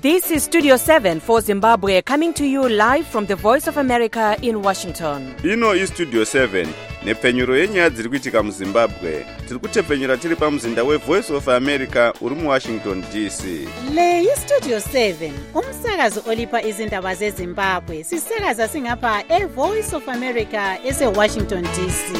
This is Studio 7 for Zimbabwe, coming to you live from the Voice of America in Washington. Ino is Studio 7, nepfenyuro yenyaya dziri kuitika muZimbabwe. Tiri kutepfenyura tiri pamuzinda weVoice of America uri muWashington DC. Le iStudio 7, umsakazo olipa izindaba zeZimbabwe. Sisakaza singapha eVoice of America eseWashington DC.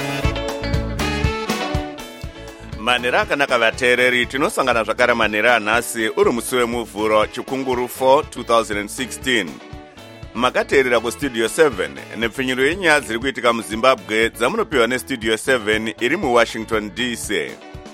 Manera akanaka vateereri, tinosangana zvakare manera anhasi uri musi wemuvhuro chikunguru 4 2016. Makateerera kuStudio 7 nepfenyuro yenyaya dziri kuitika muZimbabwe dzamunopiwa neStudio 7 iri muWashington DC.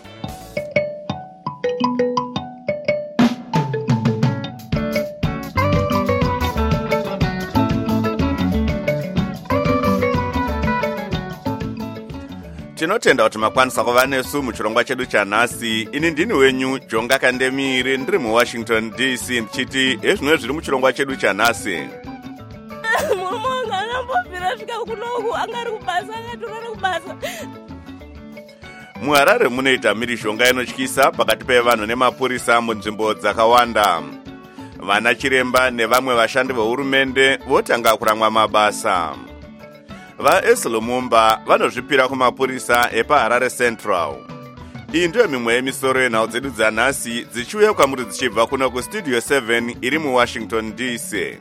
Tinotenda kuti makwanisa kuva nesu muchirongwa chedu chanhasi. Ini ndini wenyu Jonga Kandemire, ndiri muWashington DC, ndichiti ezvino zviri muchirongwa chedu chanhasi. Mumonga angambobvira svika kunoku angari kubasa angatorora kubasa. MuHarare munoita mhirizhonga inotyisa pakati pevanhu nemapurisa munzvimbo dzakawanda. Vana chiremba nevamwe vashandi vehurumende votanga kuramwa mabasa. VaEslomumba vanozvipira kumapurisa epaHarare Central. Iyi ndiyo mimwe yemisoro yenhau dzedu dzanhasi dzichiuya kwamuri dzichibva kuno kuStudio 7 iri muWashington DC.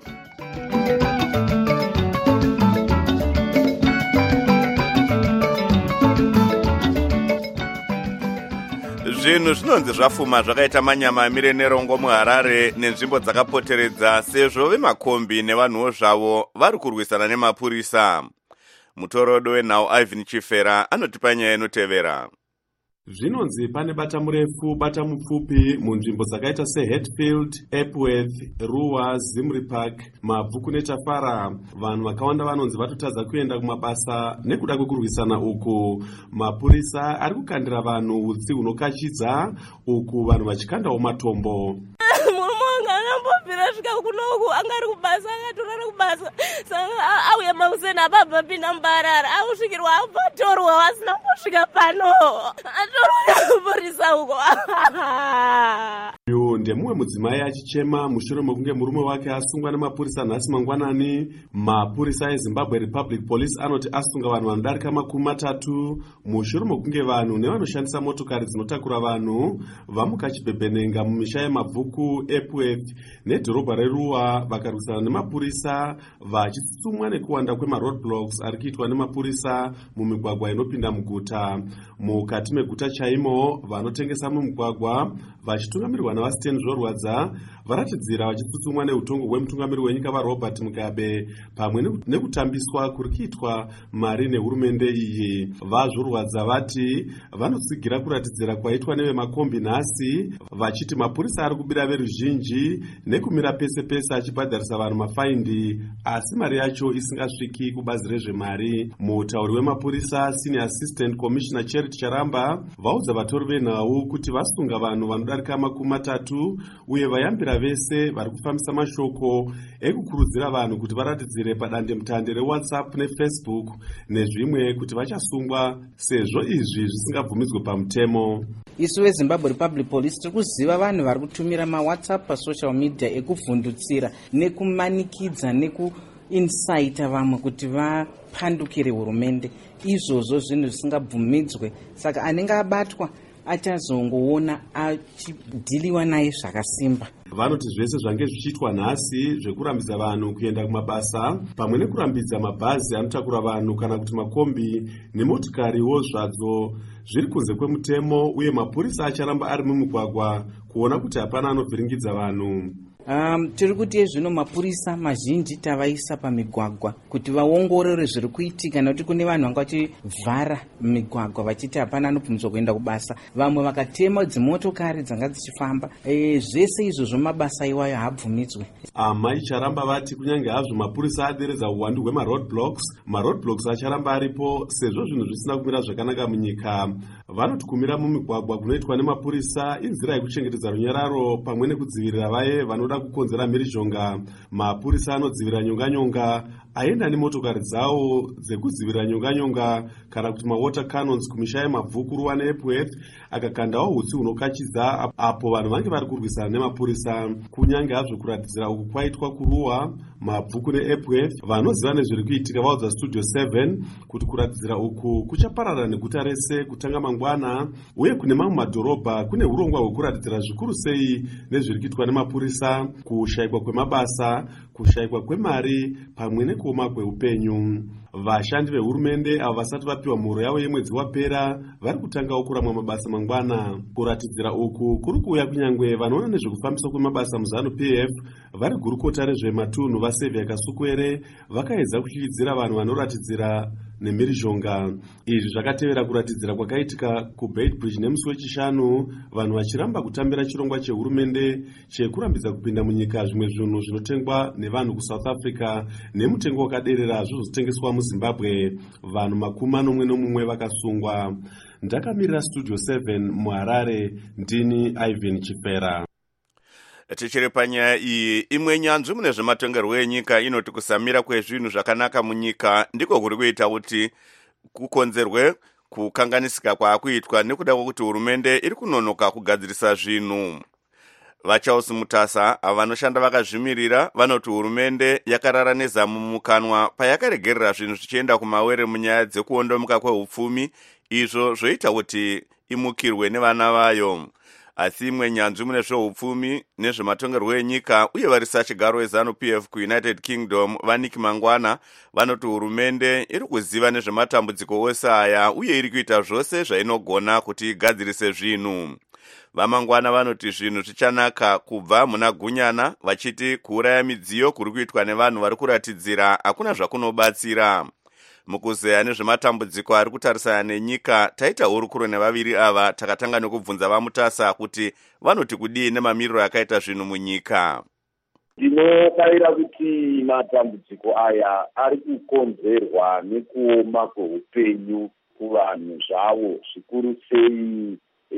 Zvinhu zvinonzi zvafuma zvakaita manyama amire nerongo muHarare nenzvimbo dzakapoteredza sezvo vemakombi nevanhuwo zvavo vari kurwisana nemapurisa. Mutorodo wenhau Ivan Chifera anotipa nyaya inotevera. Zvinonzi pane bata murefu bata mupfupi munzvimbo dzakaita seHatfield, Epworth, Ruwa, Zimri Park, Mabvuku neTafara. Vanhu vakawanda vanonzi vatotadza kuenda kumabasa nekuda kwekurwisana uku. Mapurisa ari kukandira vanhu utsi hunokachidza uku vanhu vachikandawo matombo. Mumonga angambobvira svika kunoku angari kubasa angatorora kubasa. Saka auya mauseni abva pinda muBarara ausvikirwa apatorwa vasina kusvika pano. Atorwa mapurisa uko. Uyu ndemumwe mudzimai achichema mushure mekunge murume wake asungwa nemapurisa nhasi mangwanani. Mapurisa eZimbabwe Republic Police anoti asunga vanhu vanodarika 30 mushure mekunge vanhu nevanoshandisa motokari dzinotakura vanhu vamuka chibhebhenenga mumisha yeMabvuku, Epworth nedhorobha reRuwa vakarwisana nemapurisa vachitsutsumwa nekuwanda kwemaroadblocks ari kuitwa nemapurisa mumigwagwa inopinda muguta. Mukati meguta chaimo vanotengesa mumugwagwa vachitungamirirwa navaStan Zvorwadza varatidzira vachitsutsumwa neutongo hwemutungamiri wenyika vaRobert Mugabe pamwe nekutambiswa kuri kuitwa mari nehurumende iyi. VaZvorwadza vati vanotsigira kuratidzira kwaitwa nevemakombi nhasi vachiti mapurisa ari kubira veruzhinji nekumira pese pese achibhadharisa vanhu mafaindi asi mari yacho isingasviki kubazi rezvemari. Mutauri wemapurisa Senior Assistant Commissioner Charity Charamba vaudza vatori venhau kuti vasunga vanhu vanodarika 30 uye vayambira vese vari kufambisa mashoko ekukurudzira vanhu kuti varatidzire padandemutande reWhatsApp neFacebook nezvimwe kuti vachasungwa sezvo izvi zvisingabvumidzwe pamutemo. Isu veZimbabwe Republic Police tiri kuziva vanhu vari kutumira maWhatsApp pasocial media ekuvhundutsira nekumanikidza nekuinsaita vamwe kuti vapandukire hurumende. Izvozvo zvinhu zvisingabvumidzwe, saka anenge abatwa achazongoona achidhiliwa naye zvakasimba. Vanoti zvese zvange zvichiitwa nhasi zvekurambidza vanhu kuenda kumabasa pamwe nekurambidza mabhazi anotakura vanhu kana kuti makombi nemotikariwo zvadzo zviri kunze kwemutemo uye mapurisa acharamba ari mumugwagwa kuona kuti hapana anovhiringidza vanhu. Tiri kuti zvino mapurisa mazhinji tavaisa pamigwagwa kuti vaongorore zviri kuitika nekuti kune vanhu vanga vachivhara migwagwa vachiti hapana anobvumidzwa kuenda kubasa. Vamwe vakatema dzimotokari dzanga dzichifamba. Zvese izvozvo mabasa iwayo haabvumidzwe. Amai Charamba vati kunyange hazvo mapurisa aderedza uwandu hwemaroadblocks acharamba aripo sezvo zvinhu zvisina kumira zvakanaka munyika. Vanoti kumira mumigwagwa kunoitwa nemapurisa inzira yekuchengetedza runyararo pamwe nekudzivirira vaye vanoda kukonzera mhirizhonga. Mapurisa anodzivira nyonga aenda nemotokari dzawo dzekuzivira nyonga-nyonga kana kuti mawater cannons kumisha yemabvukuruwa neEpworth, akakandawo hutsi hunokachidza apo vanhu vange vari kurwisana nemapurisa. Kunyange hazvo kuratidzira uku kwaitwa kuruwa mabvuku neEpworth, vanoziva nezviri kuitika vaudza Studio 7 kuti kuratidzira uku kuchaparara neguta rese kutanga mangwana, uye kune mamwe madhorobha kune urongwa hwekuratidzira zvikuru sei nezviri kuitwa nemapurisa, kushayikwa kwemabasa, kushayikwa kwemari pamwe nekuoma kweupenyu. Vashandi vehurumende avo vasati vapiwa mhoro yavo yemwedzi wapera vari kutangawo kuramwa mabasa mangwana. Kuratidzira uku kuri kuuya kunyangwe vanoona nezvekufambiswa kwemabasa muZANU-PF vari gurukota rezvematunhu vaSevia Kasukwere vakaedza kutyiridzira vanhu vanoratidzira nemhirizhonga. Izvi zvakatevera kuratidzira kwakaitika kuBeitbridge nemusi wechishanu, vanhu vachiramba kutambira chirongwa chehurumende chekurambidza kupinda munyika zvimwe zvinhu zvinotengwa nevanhu kuSouth Africa nemutengo wakaderera zvozotengeswa muZimbabwe. Vanhu 41 vakasungwa. Ndakamirira Studio 7 muHarare, ndini Ivan Chipera. Tichiri panyaya iyi, imwe nyanzvi mune zvematongerwo enyika inoti kusamira kwezvinhu zvakanaka munyika ndiko kuri kuita kuti kukonzerwe kukanganisika kwaakuitwa nekuda kwokuti hurumende iri kunonoka kugadzirisa zvinhu. VaCharles Mutasa vanoshanda vakazvimirira vanoti hurumende yakarara nezamu mumukanwa payakaregerera zvinhu zvichienda kumawere munyaya dzekuondomuka kwehupfumi, izvo zvoita kuti imukirwe nevana vayo. Asi imwe nyanzvi mune zvehupfumi nezvematongerwo enyika uye varisa chigaro weZANU-PF kuUnited Kingdom Vaniki Mangwana vanoti hurumende iri kuziva nezvematambudziko ose aya uye iri kuita zvose zvainogona kuti igadzirise zvinhu. VaMangwana vanoti zvinhu zvichanaka kubva muna Gunyana, vachiti kuuraya midziyo kuri kuitwa nevanhu vari kuratidzira hakuna zvakunobatsira. Mukuzeya nezvematambudziko ari kutarisana nenyika, taita hurukuro nevaviri ava takatanga nekubvunza vaMutasa kuti vanoti kudii nemamiriro akaita zvinhu munyika. Ndinofarira kuti matambudziko aya ari kukonzerwa nekuoma kweupenyu kuvanhu zvavo, zvikuru sei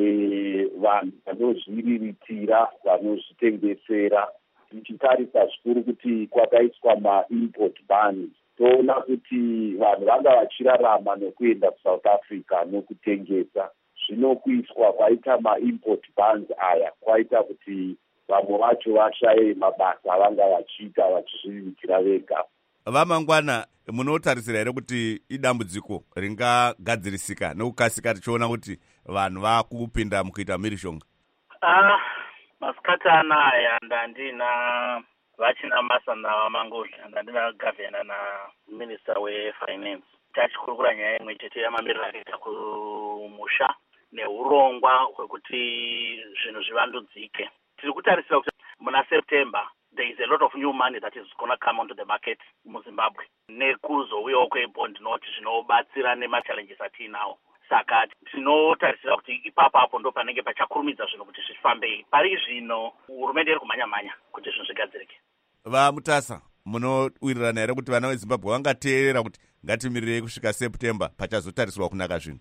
vanhu vanozviriritira, vanozvitengesera. Tichitarisa zvikuru kuti kwakaiswa ma-import bans, toona kuti vanhu vanga vachirarama nokuenda kuSouth Africa nokutengesa. Zvino kuiswa kwaita ma-import bans aya kwaita kuti vamwe vacho vashaye mabasa avanga vachiita vachizviritira vega. VaMangwana, munotarisira here kuti idambudziko ringagadzirisika nekukasika tichiona kuti vanhu vakupinda mukuita mhirizhonga? Masikati anaya ndandina vachina masana vamangozvi, ndandina gavhena naminista wefinance. Tachikurukura nyaya imwe chete yamamiriro akaita kumusha neurongwa hwekuti zvinhu zvivandudzike. Tiri kutarisira kuti muna September there is a lot of new money that is going to come onto the market muZimbabwe, nekuzouyawo kwebond note zvinobatsira nemachallenges atiinawo. Saka tinotarisira kuti ipapo ndo panenge pachakurumidza zvinhu kuti zvifambei. Pari zvino hurumende iri kumhanya-mhanya kuti zvinhu zvigadzirike. VaMutasa, munowirirana here kuti vana veZimbabwe vangateerera kuti ngatimirirei kusvika September pachazotarisirwa kunaka zvinhu?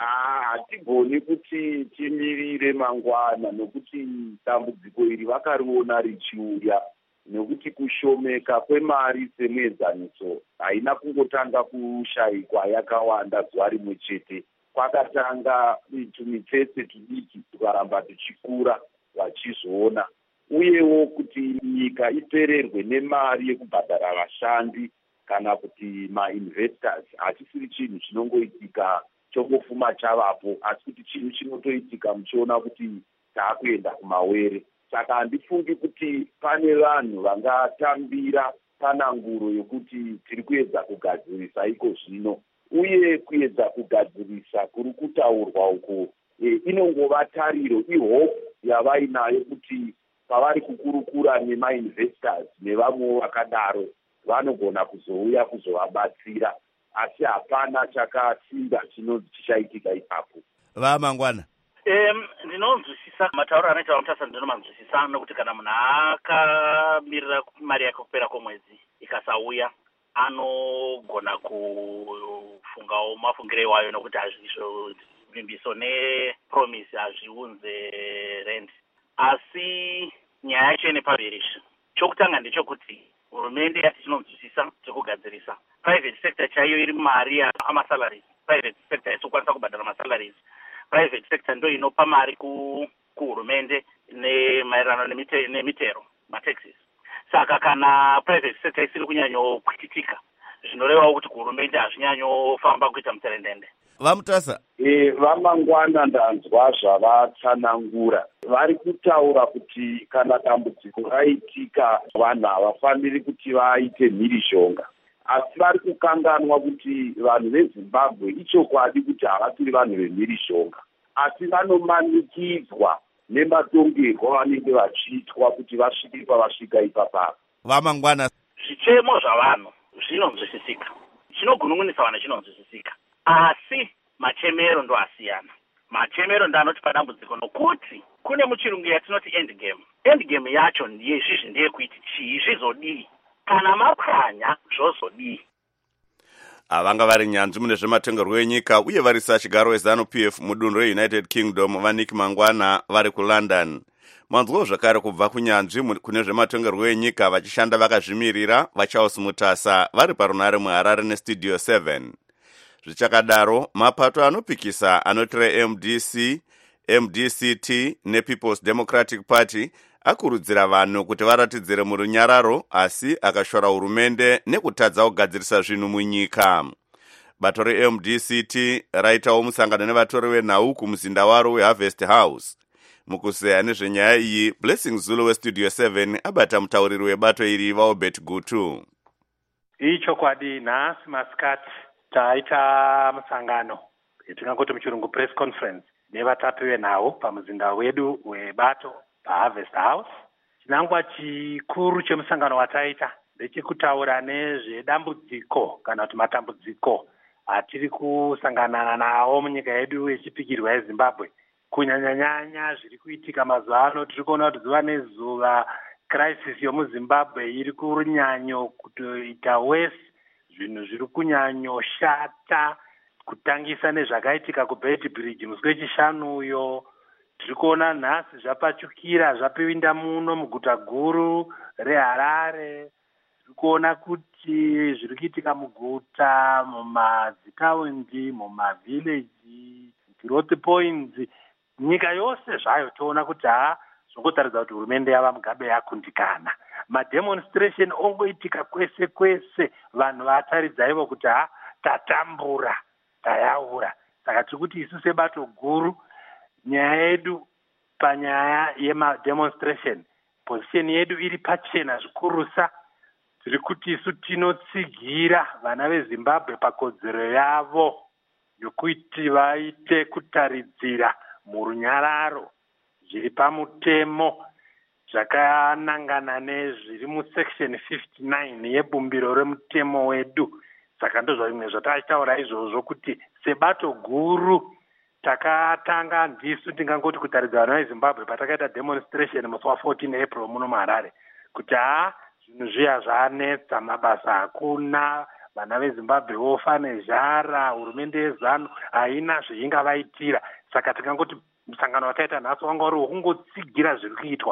Hatigoni kuti timirire mangwana, nokuti dambudziko iri vakariona richiuya, nekuti kushomeka kwemari semwenzaniso haina kungotanga kushayikwa yakawanda zuva rimwe chete. Kwakatanga tumitsetse tudiki tukaramba tuchikura vachizoona, uyewo kuti nyika ipererwe nemari yekubhadhara vashandi kana kuti ma-investors hachisiri chinhu chinongoitika chongofuma chavapo, asi kuti chinhu chinotoitika muchiona kuti taakuenda kumawere. Saka handifungi kuti pane vanhu vangatambira pananguro yokuti tiri kuedza kugadzirisa iko zvino, uye kuedza kugadzirisa kuri kutaurwa uko inongova tariro, ihope yavainayo kuti pavari kukurukura nemainvestors nevamwewo vakadaro vanogona kuzouya kuzovabatsira, asi hapana chakasimba chinonzi chichaitika ipapo. VaMangwana, ndinonzwisisa matauro anoita vaMutasa, ndinomanzwisisa nokuti kana munhu akamirira mari yake kupera kwomwedzi ikasauya anogona kufungawo mafungire iwayo, nokuti izvo vimbiso nepromisi hazviunze rent. Asi nyaya yacho ine paverishi. Chokutanga ndechokuti hurumende yati tinonzwisisa zvekugadzirisa private sector chaiyo iri mari amasalaries. Private sector isokwanisa kubhadhara masalaries. Private sector ndo inopa mari kuhurumende maererano nemitero mataxes. Saka kana private sector isiri kunyanyokwitika zvinorevawo kuti kuhurumende hazvinyanyofamba kuita mutserendende. Vamutasa vamangwana ndanzwa zvavatsanangura. Vari kutaura kuti kana dambudziko raitika vanhu havafaniri kuti vaite mhirishonga, asi vari kukanganwa kuti vanhu veZimbabwe ichokwadi kuti havatiri vanhu vemhirishonga, asi vanomanikidzwa nematongerwo vanenge vachiitwa kuti vasvike pavasvika ipapapa. Vamangwana, zvichemo zvavanhu zvinonzwisisika, chinogunun'unisa vanhu chinonzwisisika, asi machemero ndo asiyana. Machemero ndo anotipa dambudziko nokuti kune muchirungu yatinoti endgame. Endgame yacho ndiyezvizvi ndeyekuiti chii zvizodii, kana mapwanya zvozodii. Avanga vari nyanzvi mune zvematongerwo enyika uye varisa chigaro weZANU-PF mudunhu reUnited Kingdom vaNick Mangwana vari kuLondon. Manzwawo zvakare kubva kunyanzvi kune zvematongerwo enyika vachishanda vakazvimirira vaCharles Mutasa vari parunare muHarare neStudio 7. Zvichakadaro, mapato anopikisa anotore MDC, MDCT nePeople's Democratic Party akurudzira vanhu kuti varatidzire murunyararo asi akashora hurumende nekutadza kugadzirisa zvinhu munyika. Bato reMDCT raitawo musangano nevatori venhau kumuzinda waro weHarvest House. Mukuseya nezvenyaya iyi, Blessing Zulu weStudio 7 abata mutauriri webato iri vaObert Gutu. Ichokwadi nhasi masikati taita musangano yatingangoti muchirungu press conference nevatapi venhau pamuzinda wedu webato paHarvest House. Chinangwa chikuru chemusangano wataita ndechekutaura nezvedambudziko kana kuti matambudziko atiri kusangana nawo munyika yedu yechipikirwa yeZimbabwe. Kunyanyanyanya zviri kuitika mazuva ano tiri kuona kuti zuva nezuva crisis yomuZimbabwe iri kunyanyo kutoita wese, zvinhu zviri kunyanyoshata kutangisa nezvakaitika kuBeit Bridge musi wechishanu uyo. Tiri kuona nhasi zvapachukira zvapinda muno muguta guru reHarare. Tiri kuona kuti zviri kuitika muguta, mumadzitaundi, mumavhileji, growth points, nyika yose zvayo toona kuti zvongotaridza kuti hurumende yava mugabe yakundikana. Mademonstration ongoitika kwese kwese, vanhu vataridza ivo kuti tatambura, tayaura. Saka tiri kuti isu sebato guru, nyaya yedu panyaya yemademonstration, position yedu iri pachena zvikurusa. Tiri kuti isu tinotsigira vana veZimbabwe pakodzero yavo yokuti vaite kutaridzira murunyararo zviri pamutemo zvakanangana nezviri musection 59 yebumbiro remutemo wedu. Saka ndozvimwe zvatachitaura izvozvo kuti sebato guru takatanga ndisu tingangoti kutaridza vana veZimbabwe patakaita demonstration musi wa14 April muno muHarare kuti zvinhu zviya zvanetsa, mabasa hakuna, vana veZimbabwe vofa nezhara, hurumende yeZANU haina zvaingavaitira. Saka tingangoti musangano wataita nhasi wanga uri wokungotsigira zviri kuitwa,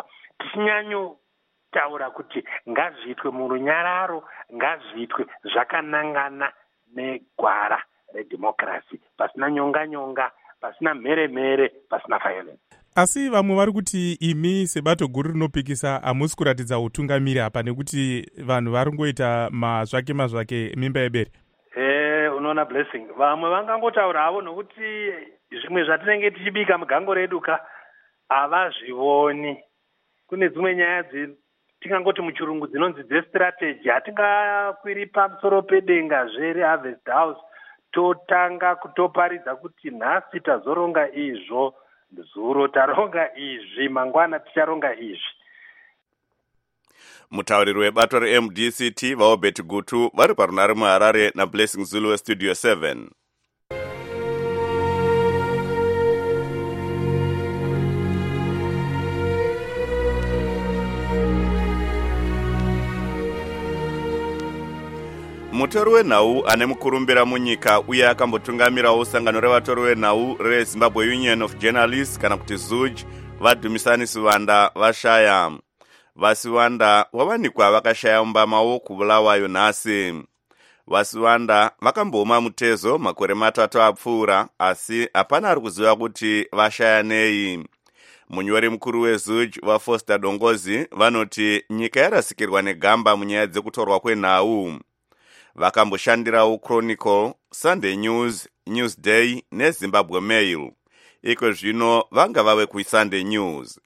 tichinyanyotaura kuti ngazviitwe murunyararo, ngazviitwe zvakanangana negwara redhimokirasi, pasina nyonga-nyonga, pasina mhere-mhere, pasina violence. Asi vamwe vari kuti imi sebato guru rinopikisa hamusi kuratidza utungamiri apa nekuti vanhu vari ngoita mazvake mimba yebere. Unoona Blessing, vamwe vangangotaura havo nokuti zvimwe zvatinenge tichibika mugango redu havazvioni. Kune dzimwe nyaya tingangoti muchirungu dzinonzi dzestrategy, hatingakwiri pamusoro pedenga reHarvest House totanga kutoparidza kuti nhasi tazoronga izvo, zuro taronga izvi, mangwana ticharonga izvi. Mutauriri webato reMDCT vaObert Gutu vari parunare muHarare naBlessing Zulu weStudio 7. Mutori wenhau ane mukurumbira munyika uye akambotungamirawo sangano revatori wenhau reZimbabwe Union of Journalists kana kuti ZUJ, vaDhumisani Sivanda vashaya. vasiwanda wavanikwa vakashaya umbama wokuvulawayo nhasi. Vasiwanda vakamboma mutezo makore 3 apfuura, asi hapana ari kuziva kuti vashaya nei. Munyori mukuru weZUJ vaFoster Dongozi vanoti nyika yarasikirwa negamba munyaya dzekutorwa kwenhau. Vakamboshandirawo Chronicle, Sunday News, Newsday neZimbabwe Mail. Iko zvino vanga vave kuSunday News.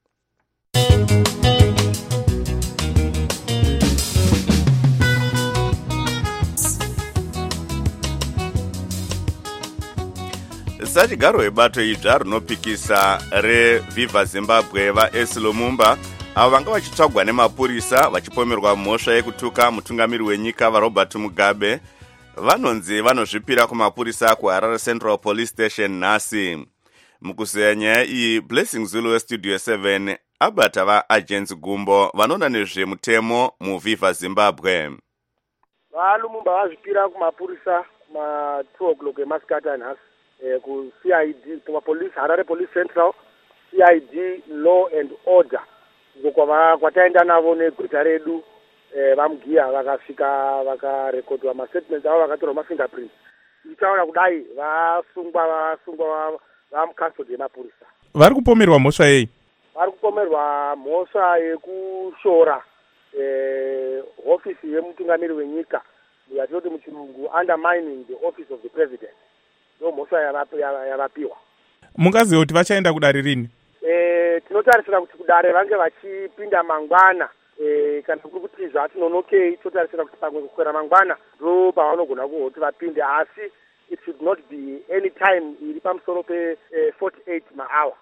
Sachigaro webato idzva rinopikisa reViva Zimbabwe vaEsi Lumumba avo vanga vachitsvagwa nemapurisa vachipomerwa mhosva yekutuka mutungamiri wenyika vaRobert Mugabe vanonzi vanozvipira kumapurisa kuHarare Central Police Station nhasi. Mukuzeya nyaya iyi, Blessing Zulu weStudio 7 abata vaagents gumbo vanoona nezvemutemo muViva Zimbabwe. VaLumumba vazvipira kumapurisa kuma 2 o'clock emasikati nhasi ku CID, kuma police, Harare Police Central, CID Law and Order. Kwataenda navo negweta redu vamugiya vakasvika vakarekodwa mastatements avo vakatorwa mafingerprints. Ichaona kudai vasungwa vamukastodi yemapurisa. Vari kupomerwa mhosva yei? Vari kupomerwa mhosva yekushora ofisi yemutungamiri wenyika, yatinoti muchirungu undermining the office of the president. Ndo mhosva yavapiwa. Mungaziva kuti vachaenda kudare rini? Tinotarisira kuti kudare vange vachipinda mangwana, kana kuri kuti zvatinonokei totarisira kuti pamwe kukwera mangwana ndo pavanogona kuti vapinde, asi it should not be any time iri pamusoro pe 48 mahour.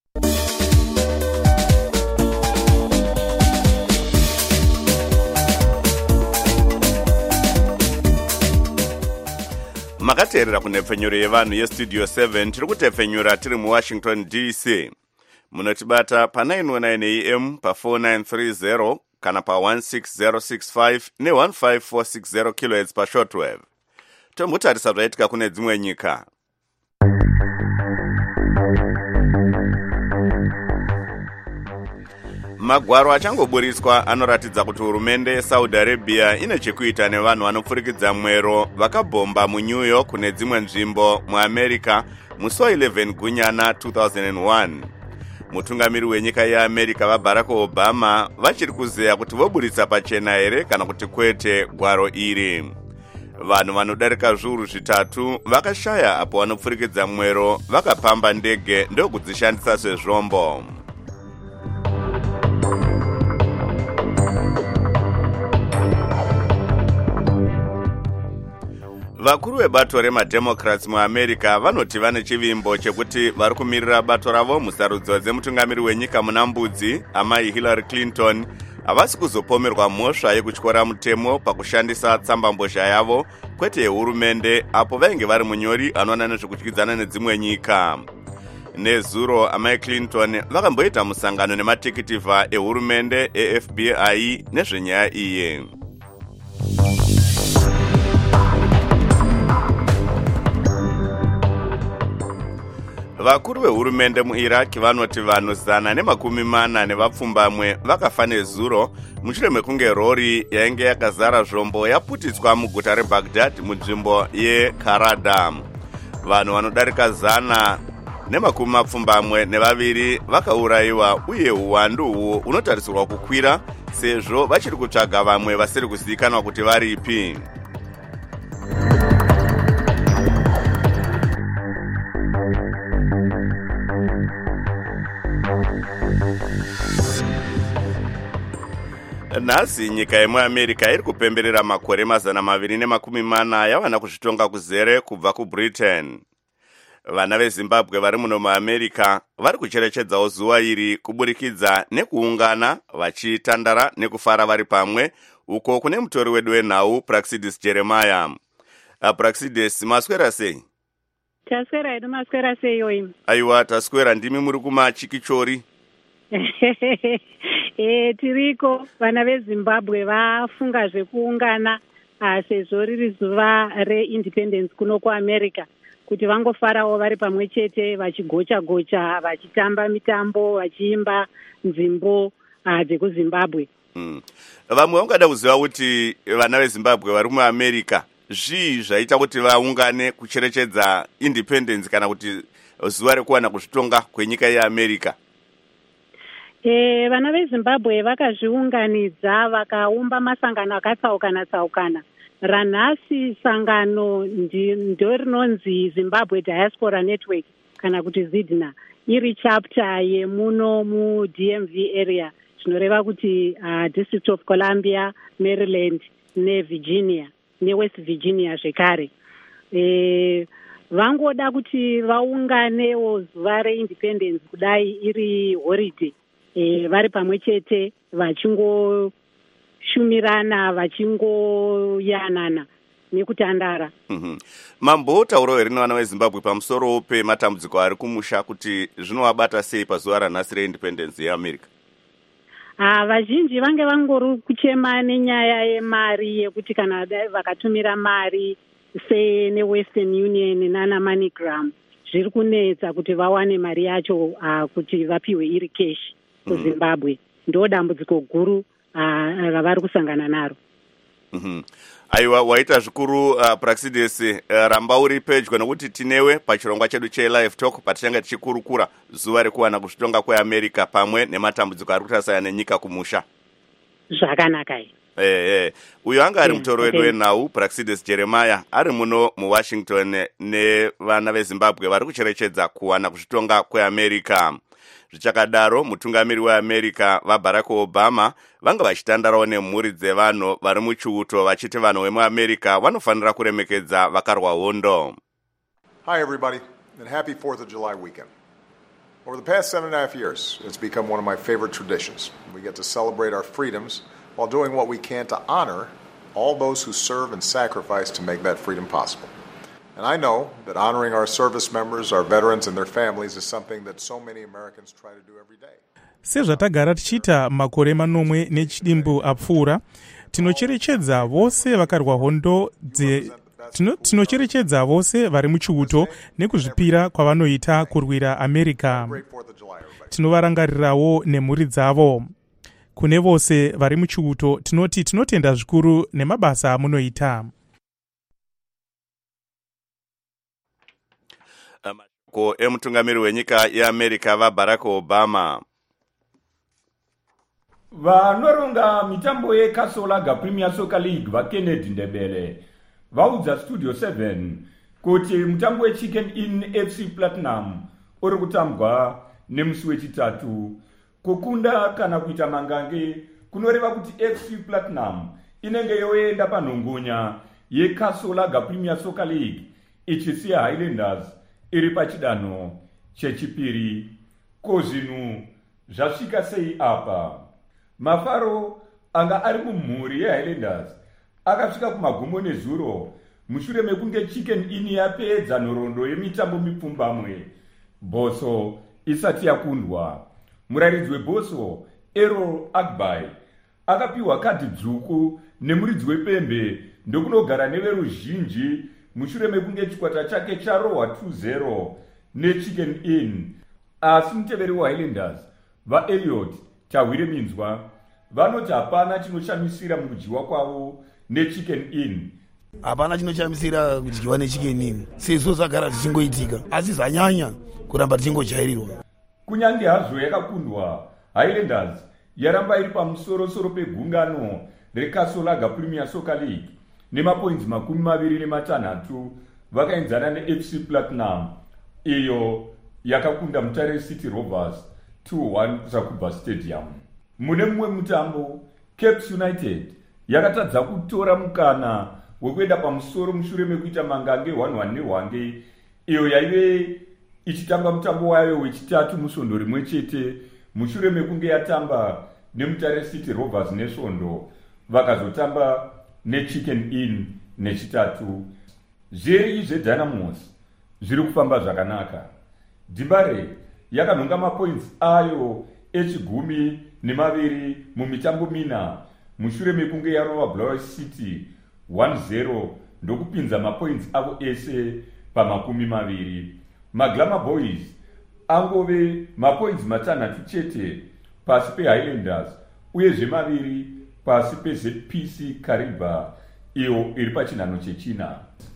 Makateerera kunhepfenyuro yevanhu yeStudio 7 tiri kutepfenyura tiri muWashington DC. Munotibata pa 919 AM pa 4930 kana pa 16065 ne 15460 kHz pa shortwave. Tombotarisa zvaitika kune dzimwe nyika. Magwaro achangoburiswa anoratidza kuti hurumende yeSaudi Arabia ine chekuita nevanhu vanopfurikidza mwero vakabhomba muNew York kune dzimwe nzvimbo muAmerica musi wa11 Gunyana 2001. Mutungamiri wenyika yeAmerica vaBarack Obama vachiri kuzeya kuti voburitsa pachena here kana kuti kwete gwaro iri. Vanhu vanodarika zviuru 3 vakashaya apo vanopfurikidza mwero vakapamba ndege ndokudzishandisa sezvombo. Vakuru vebato remademocrats muAmerica vanoti vane chivimbo chekuti vari kumirira bato ravo musarudzo dzemutungamiri wenyika muna mbudzi amai Hillary Clinton havasi kuzopomerwa mhosva yekutyora mutemo pakushandisa tsambambozha yavo kwete yehurumende apo vainge vari munyori anoona nezvekutyidzana nedzimwe nyika. Nezuro amai Clinton vakamboita musangano nematekitivha ehurumende eFBI nezvenyaya iyi. Vakuru vehurumende muIraq vanoti vanhu 140 vapfumbamwe vakafa nezuro mushure mekunge rori yainge yakazara zvombo yaputitswa muguta reBaghdad munzvimbo yeKarada. Vanhu vanodarika 120 vakaurayiwa uye uwandu uhu unotarisirwa kukwira sezvo vachiri kutsvaga vamwe vasiri kuzivikanwa kuti varipi. Nhasi nyika yemuAmerica iri kupemberera makore 240 yavana kuzvitonga kuzere kubva kuBritain. Vana veZimbabwe vari muno muAmerica vari kucherechedzawo zuva iri kuburikidza nekuungana vachitandara nekufara vari pamwe uko kune mutori wedu wenhau Praxidis Jeremiah. Praxidis, maswera sei? Taswera edu, maswera sei yoyi? Aiwa, taswera. Ndimi muri kumachikichori? Tiriko vana veZimbabwe vafunga zvekuungana sezvo riri zuva reindependence kuno kuAmerica kuti vangofarawo vari pamwe chete vachigocha-gocha, vachitamba mitambo, vachiimba nzimbo dzekuZimbabwe. Vamwe vangada kuziva kuti vana veZimbabwe vari muAmerica zvii zvaita kuti vaungane kucherechedza independence kana kuti zuva rekuwana kuzvitonga kwenyika yeAmerica. Vana veZimbabwe vakazviunganidza vakaumba masangano akatsaukana. Ranhasi sangano ndo rinonzi Zimbabwe Diaspora Network kana kuti ZIDNA, iri chapter yemuno muDMV area, zvinoreva kuti District of Columbia, Maryland neVirginia neWest Virginia zvekare. Vangoda kuti vaunganewo zuva reindependence kudai iri holiday, vari pamwe chete vachingoshumirana vachingoyanana nekutandara. Mambotaurawo here nevana veZimbabwe pamusoro pematambudziko ari kumusha kuti zvinovabata sei pazuva ranhasi reindependence yeAmerica? Vazhinji vange vangori kuchema nenyaya yemari yekuti kana vakatumira mari se neWestern Union nana MoneyGram zviri kunetsa kuti vawane mari yacho kuti vapiwe iri cash kuZimbabwe. Ndo dambudziko guru ravari kusangana naro. Aiwa, waita zvikuru Praxidis, ramba uri pedyo nokuti tinewe pachirongwa chedu cheLive Talk patichange tichikurukura zuva rekuwana kuzvitonga kweAmerica pamwe nematambudziko ari kutasaya nenyika kumusha. Zvakanaka. Uyo anga ari mutoro wedu wenhau Praxidis Jeremiah ari muno muWashington nevana veZimbabwe vari kucherechedza kuwana kuzvitonga kweAmerica. Zvichakadaro, mutungamiri weAmerica vaBarack Obama vanga vachitandarawo nemhuri dzevanhu vari muchiuto vachiti vanhu vemuAmerica vanofanira kuremekedza vakarwa hondo. Hi everybody, and happy 4th of July weekend. Over the past 7.5 years, it's become one of my favorite traditions. We get to celebrate our freedoms while doing what we can to honor all those who serve and sacrifice to make that freedom possible. And I know that honoring our service members, our veterans and their families is something that so many Americans try to do every day. Sezvatagara tichita makore manomwe nechidimbu apfuura, tinocherechedza vose vakarwa hondo tinocherechedza vose vari muchiuto nekuzvipira kwavanoita kurwira America. Tinovarangarirawo nemhuri dzavo. Kune vose vari muchiuto tinoti tinotenda zvikuru nemabasa amunoita. Ko emutungamiri wenyika yeAmerica vaBarack Obama. Vanoronga mitambo yeKasolaga Premier Soccer League vaKennedy Ndebele vaudza Studio 7 kuti mutambo weChicken Inn FC Platinum uri kutambwa nemusi wechitatu. Kukunda kana kuita mangange kunoreva kuti FC Platinum inenge yoenda panhongonya yeKasolaga Premier Soccer League ichisiya Highlanders iri pachidanho chechipiri. Ko zvinhu zvasvika sei apa? Mafaro anga ari mumhuri yeHighlanders akasvika kumagumo nezuro mushure mekunge Chicken Inn yapedza nhoroondo yemitambo mipfumbamwe Boso isati yakundwa. Muraridzi weBoso Errol Agbai akapiwa kadhi dzvuku nemuridzi wepembe ndokunogara neveruzhinji mushure mekunge chikwata chake charohwa 2-0 neChicken Inn. Asi muteveri waHighlanders vaElliot Tahwire Minzwa vanoti hapana chinoshamisira mukudyiwa kwavo neChicken Inn. Hapana chinoshamisira kudyiwa neChicken Inn sezvo zvagara zvichingoitika, asi zvanyanya kuramba tichingojairirwa. Kunyange hazvo yakakundwa, Highlanders yaramba iri pamusoro-soro pegungano reKasolaga Premier Soccer League nemapoints 26 vakaenzana neFC Platinum iyo yakakunda Mutare City Rovers 2-1 kuSakubva Stadium. Mune mumwe mutambo, Cape United yakatadza kutora mukana wekuenda pamusoro mushure mekuita mangange 1-1 neHwange iyo yaive ichitamba mutambo wayo wechitatu musvondo rimwe chete mushure mekunge yatamba neMutare City Rovers nesvondo vakazotamba neChicken Inn nechitatu. Zveri zveDynamos zviri kufamba zvakanaka. Dimbare yakanhonga mapoints ayo echigumi mumitambo mina mushure mekunge yarova Blower City 1-0 ndokupinza mapoints avo ese pa20. MaGlamour Boys angove mapoints 6 chete pasi peHighlanders uyezve maviri pasi peZPC Kariba iyo iri pachinhano chechina.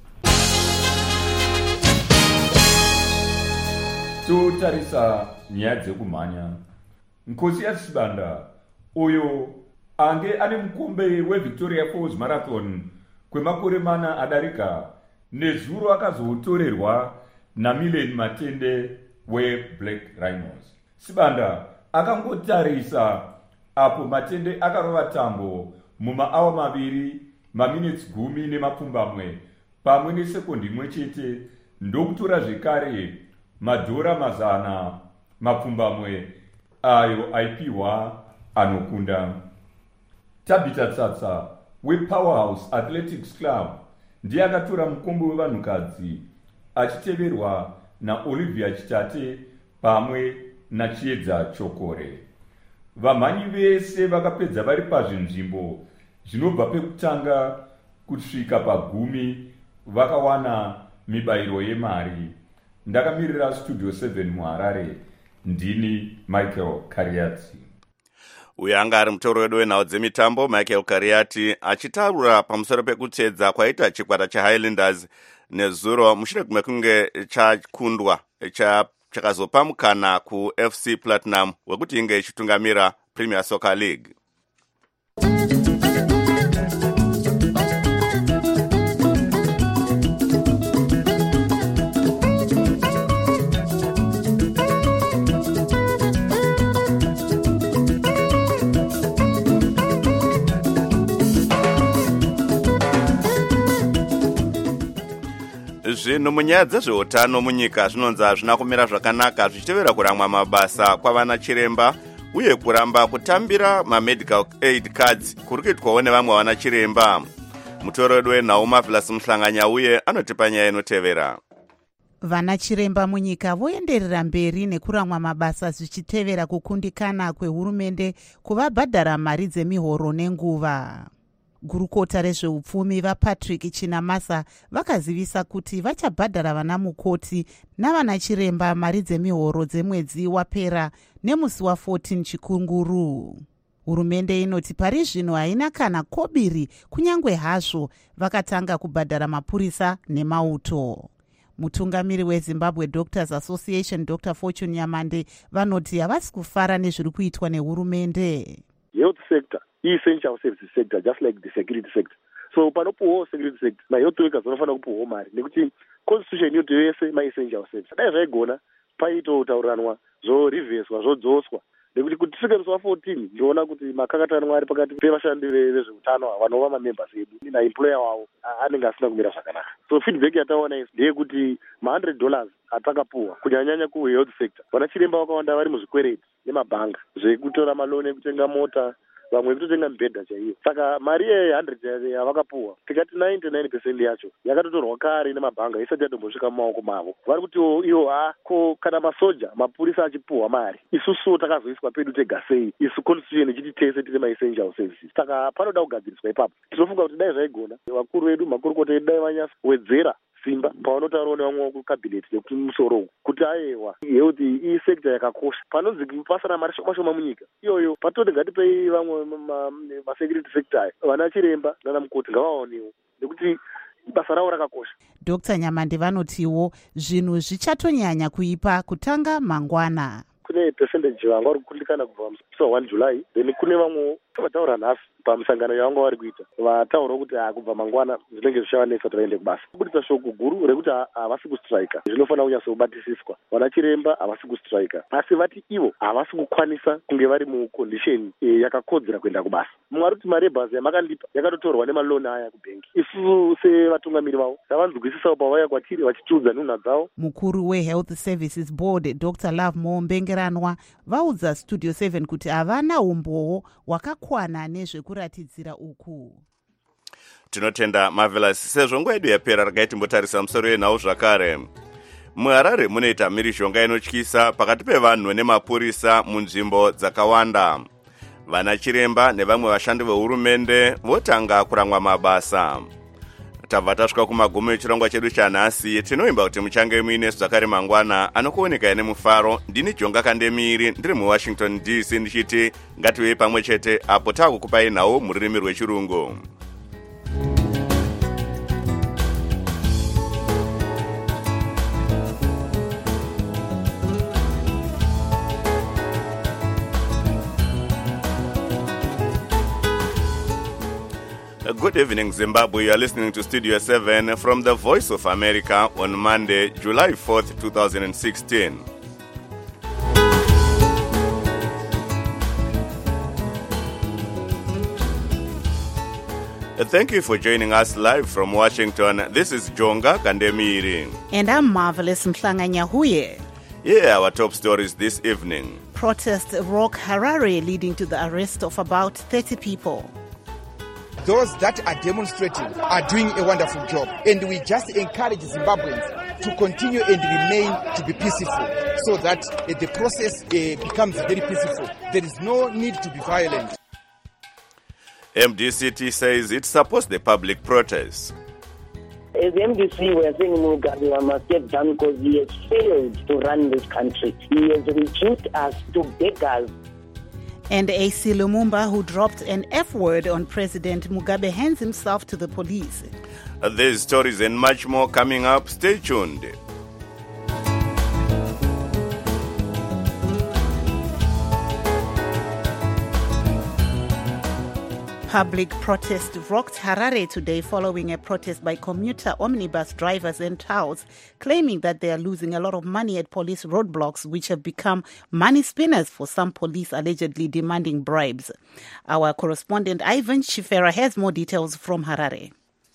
Totarisa nyaya dzekumhanya. Nkosiyasi Sibanda uyo ange ane mukombe weVictoria Falls Marathon kwemakore 4 adarika nezuro akazotorerwa naMilen Matende weBlack Rhinos. Sibanda akangotarisa apo Matende akarova tambo mumaawa 2 maminitsi 10 nemapfumbamwe pamwe nesekondi imwe chete ndokutora zvekare madhora 100 mapfumbamwe ayo aipiwa anokunda. Tabitha Tsatsa wePowerhouse Athletics Club ndiye akatora mukombe wevanhukadzi achiteverwa naOlivia Chitate pamwe naChiedza Chokore. Vamhanyi vese vakapedza vari pazvinzvimbo zvinobva pekutanga kusvika pa10 vakawana mibayiro yemari. Ndakamirira Studio 7 muHarare, ndini Michael Kariati. Uyo anga ari mutoro wedu wenhau dzemitambo Michael Kariati achitaura pamusoro pekutedza kwaita chikwata chaHighlanders nezuro mushure kunge chakundwa chakazopa mukana kuFC Platinum wekuti inge ichitungamira Premier Soccer League. Zvino munyaya dzezveutano munyika zvinonzi hazvina kumira zvakanaka zvichitevera kuramwa mabasa kwavana chiremba uye kuramba kutambira mamedical aid cards kuri kuitwawo nevamwe vana chiremba. Mutoro wedu wenhau Marvelous Muhlanganya uye anotipa nyaya inotevera. Vana chiremba munyika voenderera mberi nekuramwa mabasa zvichitevera kukundikana kwehurumende kuvabhadhara mari dzemihoro nenguva. Gurukota rezveupfumi vaPatrick Chinamasa vakazivisa kuti vachabhadhara vana mukoti navana chiremba mari dzemihoro dzemwedzi wapera nemusi wa14 Chikunguru. Hurumende inoti pari zvino haina kana kobiri kunyangwe hazvo vakatanga kubhadhara mapurisa nemauto. Mutungamiri weZimbabwe Doctors Association Dr. Fortune Nyamande vanoti havasi kufara nezviri kuitwa nehurumende. Health sector essential services sector just like the security sector. So panopuwa security sector mahealth workers vanofanira kupuwa mari nekuti constitution yoto yese essential services. Dai zvaigona paitotauranwa zvorivheswa zvodzoswa nekuti kuti tisvike musi wa14 ndiona kuti makakatanwa ari pakati pevashandi vezveutano vanova mamembers edu naemployer wavo anenge asina kumira zvakanaka. So feedback yataona isi ndeyekuti $100 atakapuwa kunyanyanya kuhealth sector vana chiremba vakawanda vari muzvikwereti nemabhanga zvekutora maloni ekutenga mota vamwe kutotenga mibhedha chaiyo. Saka mari ye100 yavakapuwa tikati 99% yacho yakatotorwa kare nemabhanga isati yatombosvika mumaoko mavo. Vari kuti iwo ko kana masoja mapurisa achipuwa mari isusu takazoiswa pedu tega sei isu constitution ichiti tese tiri maessential services. Saka panoda kugadziriswa ipapo. Tinofunga kuti dai zvaigona vakuru vedu makurukota edu dai vanyasa wedzera simba pavanotaurawo nevamwe kucabinet nekuti musoro kuti aiwa health iyi sector yakakosha panonzi basa ramari shoma munyika iyoyo patoti ngatipei vamwe masecurity sector aya vana chiremba nana mukoti ngavaonewo nekuti basa ravo rakakosha. Dr. Nyamande vanotiwo zvinhu zvichatonyanya kuipa kutanga mangwana. Kune percentage vanga vari kukundikana kubva musi wa1 July then kune vamwe vataura nhasi pamusangano yavanga vari kuita vataura kuti kubva mangwana zvinenge zvichavanetsa kuti vaende kubasa. Kubudisa shoko guru rekuti havasi kustrika zvinofanira kunyatsobatisiswa. Vana chiremba havasi kustrika asi vati ivo havasi kukwanisa kunge vari mucondition yakakodzera kuenda kubasa. Mumwe ari kuti mari yebhasi yamakandipa yakatotorwa nemaloni aya kubhengi. Isusu sevatungamiri vavo tavanzwisisawo pavauya kwatiri vachitiudza nhunha dzavo. Mukuru weHealth Services Board Dr. Love Mombengeranwa vaudza Studio 7 kuti havana umbowo wakakwana nezvekuratidzira uku. Tinotenda Marvelous. Sezvo nguva yedu yapera regai timbotarisa musoro wenhau zvakare. MuHarare munoita mhirizhonga inotyisa pakati pevanhu nemapurisa munzvimbo dzakawanda. Vana chiremba nevamwe vashandi vehurumende votanga kuramwa mabasa. tabva tasvika kumagumo echirongwa chedu chanhasi. Tinoimba kuti muchange muine zvakare mangwana anokuoneka nemufaro. Ndini Jonga Kandemiri ndiri muWashington DC ndichiti ngative pamwe chete apo takukupai nhau mururimi rwechirungu. Good evening, Zimbabwe. You are listening to Studio 7 from the Voice of America on Monday, July 4th, 2016. Thank you for joining us live from Washington. This is Jonga Kandemiri. And I'm Marvelous Mhlanganyahuye. Here are our top stories this evening. Protests rock Harare, leading to the arrest of about 30 people. Those that are demonstrating are doing a wonderful job, and we just encourage Zimbabweans to continue and remain to be peaceful so that the process becomes very peaceful. There is no need to be violent. MDCT says it supports the public protests. As MDC, we are saying Mugabe must get done because he has failed to run this country. He has reduced us to beggars. And AC Lumumba, who dropped an F-word on President Mugabe, hands himself to the police. These stories and much more coming up. Stay tuned. Public protest rocked Harare today following a protest by commuter omnibus drivers and touts claiming that they are losing a lot of money at police roadblocks, which have become money spinners for some police allegedly demanding bribes. Our correspondent Ivan Chifera has more details from Harare.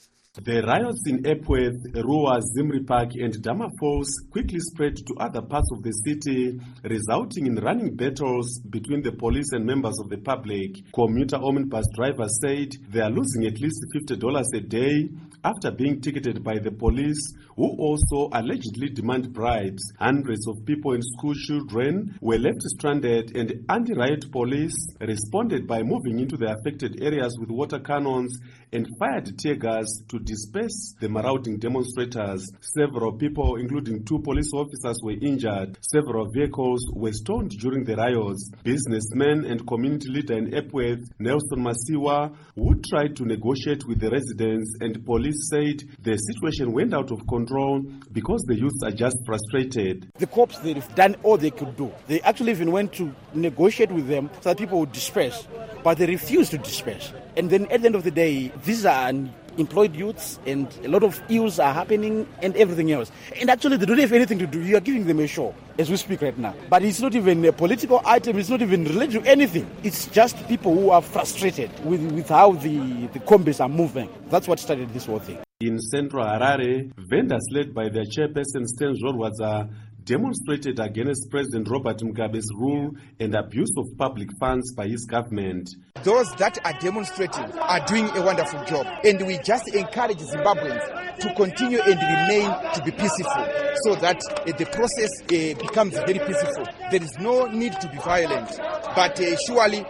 The riots in Epworth, Ruwa, Zimri Park and Damapos quickly spread to other parts of the city, resulting in running battles between the police and members of the public. Commuter omnibus drivers said they are losing at least $50 a day after being ticketed by the police, who also allegedly demand bribes. Hundreds of people and school children were left stranded, and anti-riot police responded by moving into the affected areas with water cannons and fired tear gas to disperse the marauding demonstrators. Several people, including 2 police officers, were injured. Several vehicles were stoned during the riots. Businessman and community leader in Epworth, Nelson Masiwa, who tried to negotiate with the residents and police, said the situation went out of control because the youths are just frustrated. The cops, they've done all they could do. They actually even went to negotiate with them so that people would disperse, but they refused to disperse. And then at the end of the day, these are employed youths and a lot of ills are happening and everything else. And actually they don't have anything to do. You are giving them a show as we speak right now. But it's not even a political item. It's not even related to anything. It's just people who are frustrated with how the combis are moving. That's what started this whole thing. In central Harare, vendors led by their chairperson Sten Zorwadza demonstrated against President Robert Mugabe's rule and abuse of public funds by his government. Those that are demonstrating are doing a wonderful job, and we just encourage Zimbabweans to continue and remain to be peaceful so that the process becomes very peaceful. There is no need to be violent, but surely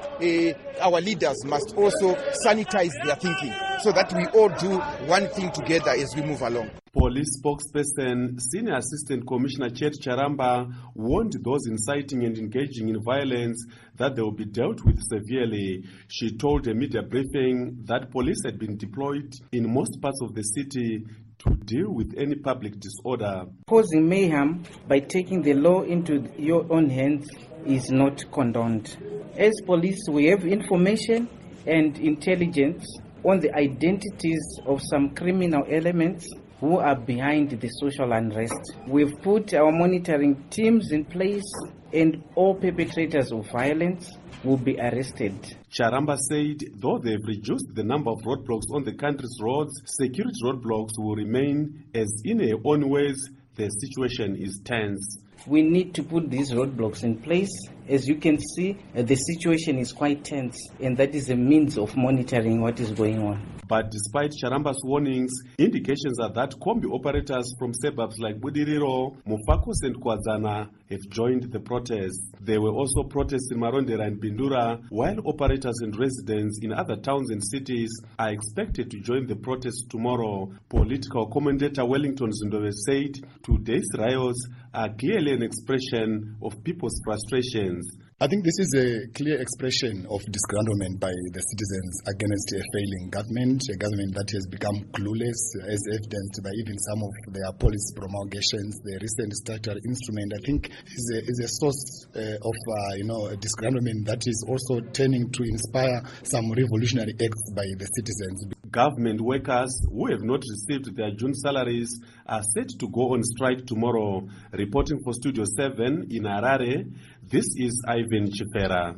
our leaders must also sanitize their thinking so that we all do one thing together as we move along. Police spokesperson, Senior Assistant Commissioner Chet Charamba, warned those inciting and engaging in violence that they will be dealt with severely. She told a media briefing that police had been deployed in most parts of the city to deal with any public disorder. Causing mayhem by taking the law into your own hands is not condoned. As police, we have information and intelligence on the identities of some criminal elements who are behind the social unrest. We've put our monitoring teams in place, and all perpetrators of violence will be arrested. Charamba said though they've reduced the number of roadblocks on the country's roads, security roadblocks will remain, as in her own words, the situation is tense. We need to put these roadblocks in place As you can see, the situation is quite tense, and that is a means of monitoring what is going on. But despite Charamba's warnings, indications are that Kombi operators from suburbs like Budiriro, Mufakos and Kwazana have joined the protests. There were also protests in Marondera and Bindura, while operators and residents in other towns and cities are expected to join the protests tomorrow. Political commentator Wellington Zindove said today's riots are clearly an expression of people's frustrations. I think this is a clear expression of disgruntlement by the citizens against a failing government, a government that has become clueless, as evidenced by even some of their policy promulgations. The recent statutory instrument, I think, is a source of disgruntlement that is also turning to inspire some revolutionary acts by the citizens. Government workers who have not received their June salaries are set to go on strike tomorrow. Reporting for Studio 7 in Harare, this is Ivan Chifera.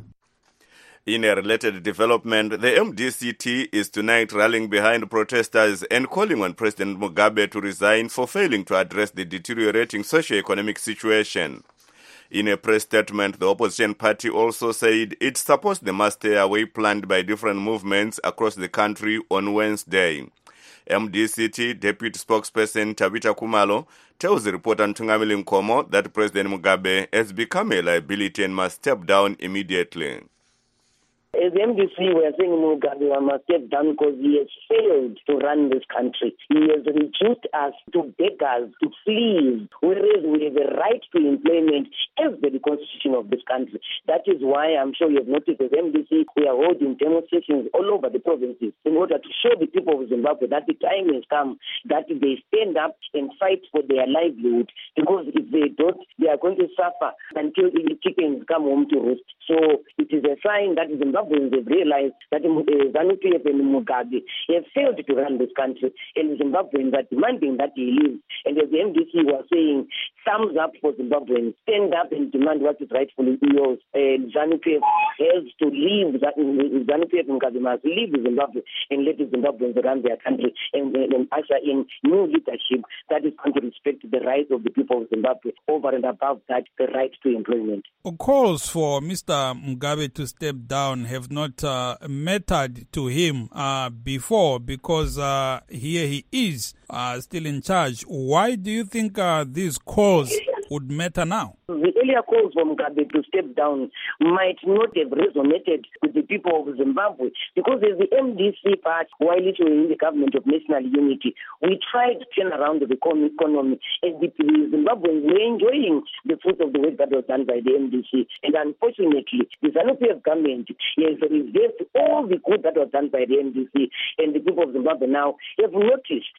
In a related development, the MDCT is tonight rallying behind protesters and calling on President Mugabe to resign for failing to address the deteriorating socio-economic situation. In a press statement, the opposition party also said it supports the mass stay-away planned by different movements across the country on Wednesday. MDCT Deputy Spokesperson Tabita Kumalo tells the reporter Ntungamili Nkomo that President Mugabe has become a liability and must step down immediately. As MDC, we are saying Mugabe must step down because he has failed to run this country. He has reduced us to beggars, to thieves, whereas we have a right to employment as per the constitution of this country. That is why I'm sure you have noticed as MDC, we are holding demonstrations all over the provinces in order to show the people of Zimbabwe that the time has come that they stand up and fight for their livelihood, because if they don't, they are going to suffer until the chickens come home to roost. So it is a sign that Zimbabweans have realized that ZANU-PF and Mugabe have failed to run this country, and Zimbabweans are demanding that he leaves. And as the MDC was saying, thumbs up for Zimbabweans. Stand up and demand what is rightfully yours. And ZANU-PF has to leave. ZANU-PF and Mugabe must leave Zimbabwe and let the Zimbabweans run their country and usher in new leadership that is going to respect the rights of the people of Zimbabwe, over and above that, the right to employment. Calls for Mr. Mugabe to step down have not mattered to him before, because here he is still in charge. Why do you think these calls would matter now? The earlier calls for Mugabe to step down might not have resonated with the people of Zimbabwe, because as the MDC part, while it was in the government of national unity, we tried to turn around the economy, and the Zimbabweans were enjoying the fruit of the work that was done by the MDC. And unfortunately, the ZANU-PF government has reversed all the good that was done by the MDC, and the people of Zimbabwe now have noticed.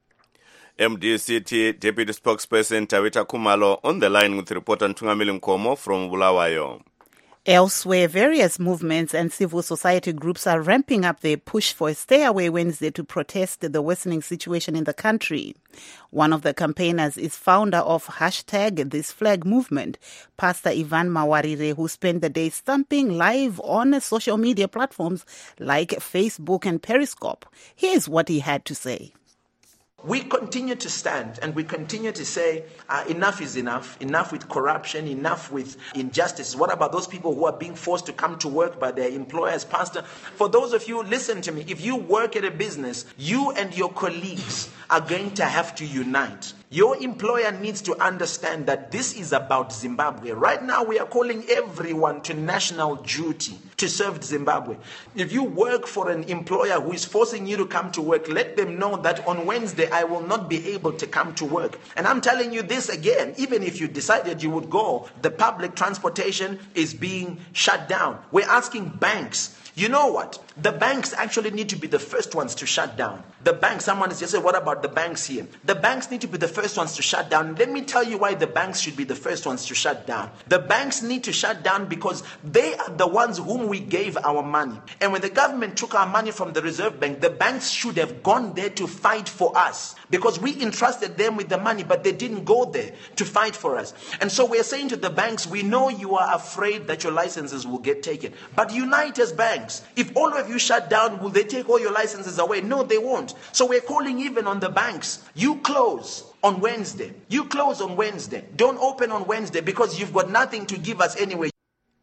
MDCT Deputy Spokesperson Tabita Kumalo on the line with reporter Ntungamili Nkomo from Bulawayo. Elsewhere, various movements and civil society groups are ramping up their push for a stay-away Wednesday to protest the worsening situation in the country. One of the campaigners is founder of #ThisFlag movement, Pastor Ivan Mawarire, who spent the day stamping live on social media platforms like Facebook and Periscope. Here's what he had to say. We continue to stand and we continue to say enough is enough with corruption, enough with injustice. What about those people who are being forced to come to work by their employers? Pastor, for those of you, listen to me, if you work at a business, you and your colleagues are going to have to unite. Your employer needs to understand that this is about Zimbabwe. Right now, we are calling everyone to national duty to serve Zimbabwe. If you work for an employer who is forcing you to come to work, let them know that on Wednesday, I will not be able to come to work. And I'm telling you this again, even if you decided you would go, the public transportation is being shut down. We're asking banks. You know what? The banks actually need to be the first ones to shut down. The banks, someone has just said, what about the banks here? The banks need to be the first ones to shut down. Let me tell you why the banks should be the first ones to shut down. The banks need to shut down because they are the ones whom we gave our money. And when the government took our money from the Reserve Bank, the banks should have gone there to fight for us, because we entrusted them with the money, but they didn't go there to fight for us. And so we're saying to the banks, we know you are afraid that your licenses will get taken, but unite as banks. If all of you shut down, will they take all your licenses away? No, they won't. So we're calling even on the banks. You close on Wednesday. You close on Wednesday. Don't open on Wednesday because you've got nothing to give us anyway.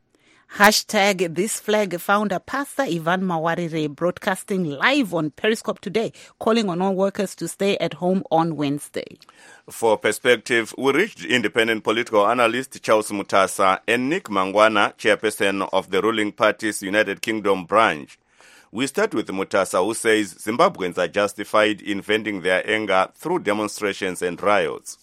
Hashtag This Flag founder Pastor Ivan Mawarire broadcasting live on Periscope today, calling on all workers to stay at home on Wednesday. For Perspective, we reached independent political analyst Charles Mutasa and Nick Mangwana, chairperson of the ruling party's United Kingdom branch. We start with Mutasa, who says Zimbabweans are justified in venting their anger through demonstrations and riots.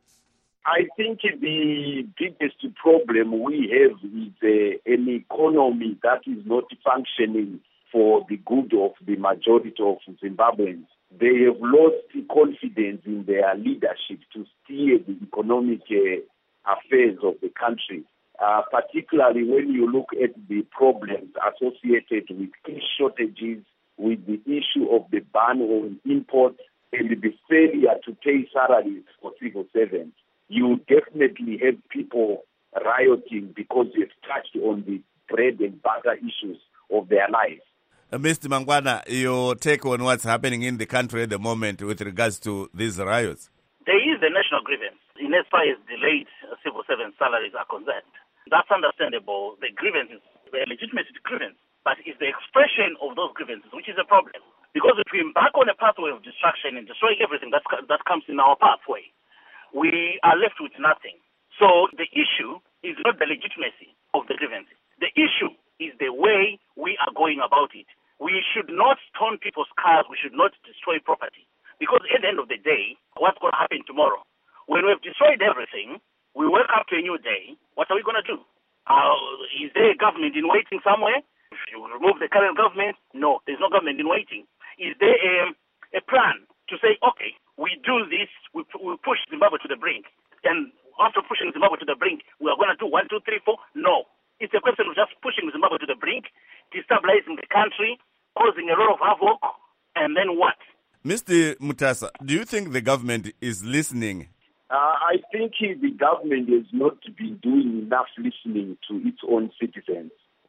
I think the biggest problem we have is an economy that is not functioning for the good of the majority of Zimbabweans. They have lost confidence in their leadership to steer the economic affairs of the country, particularly when you look at the problems associated with fish shortages, with the issue of the ban on imports, and the failure to pay salaries for civil servants. You definitely have people rioting because you've touched on the bread and butter issues of their lives. Mr. Mangwana, your take on what's happening in the country at the moment with regards to these riots? There is a national grievance in as far as delayed civil servant salaries are concerned. That's understandable. The grievance is a legitimate grievance, but it's the expression of those grievances which is a problem. Because if we embark on a pathway of destruction and destroy everything that comes in our pathway, we are left with nothing. So the issue is not the legitimacy of the grievance. The issue is the way we are going about it. We should not stone people's cars. We should not destroy property. Because at the end of the day, what's going to happen tomorrow? When we've destroyed everything, we wake up to a new day. What are we going to do? Is there a government in waiting somewhere? If you remove the current government, no, there's no government in waiting. Is there a plan to say, okay, we do this, we push Zimbabwe to the brink, and after pushing Zimbabwe to the brink, we are going to do 1, 2, 3, 4? No. It's a question of just pushing Zimbabwe to the brink, destabilizing the country, causing a lot of havoc, and then what? Mr. Mutasa, do you think the government is listening? I think the government has not been doing enough listening to its own citizens.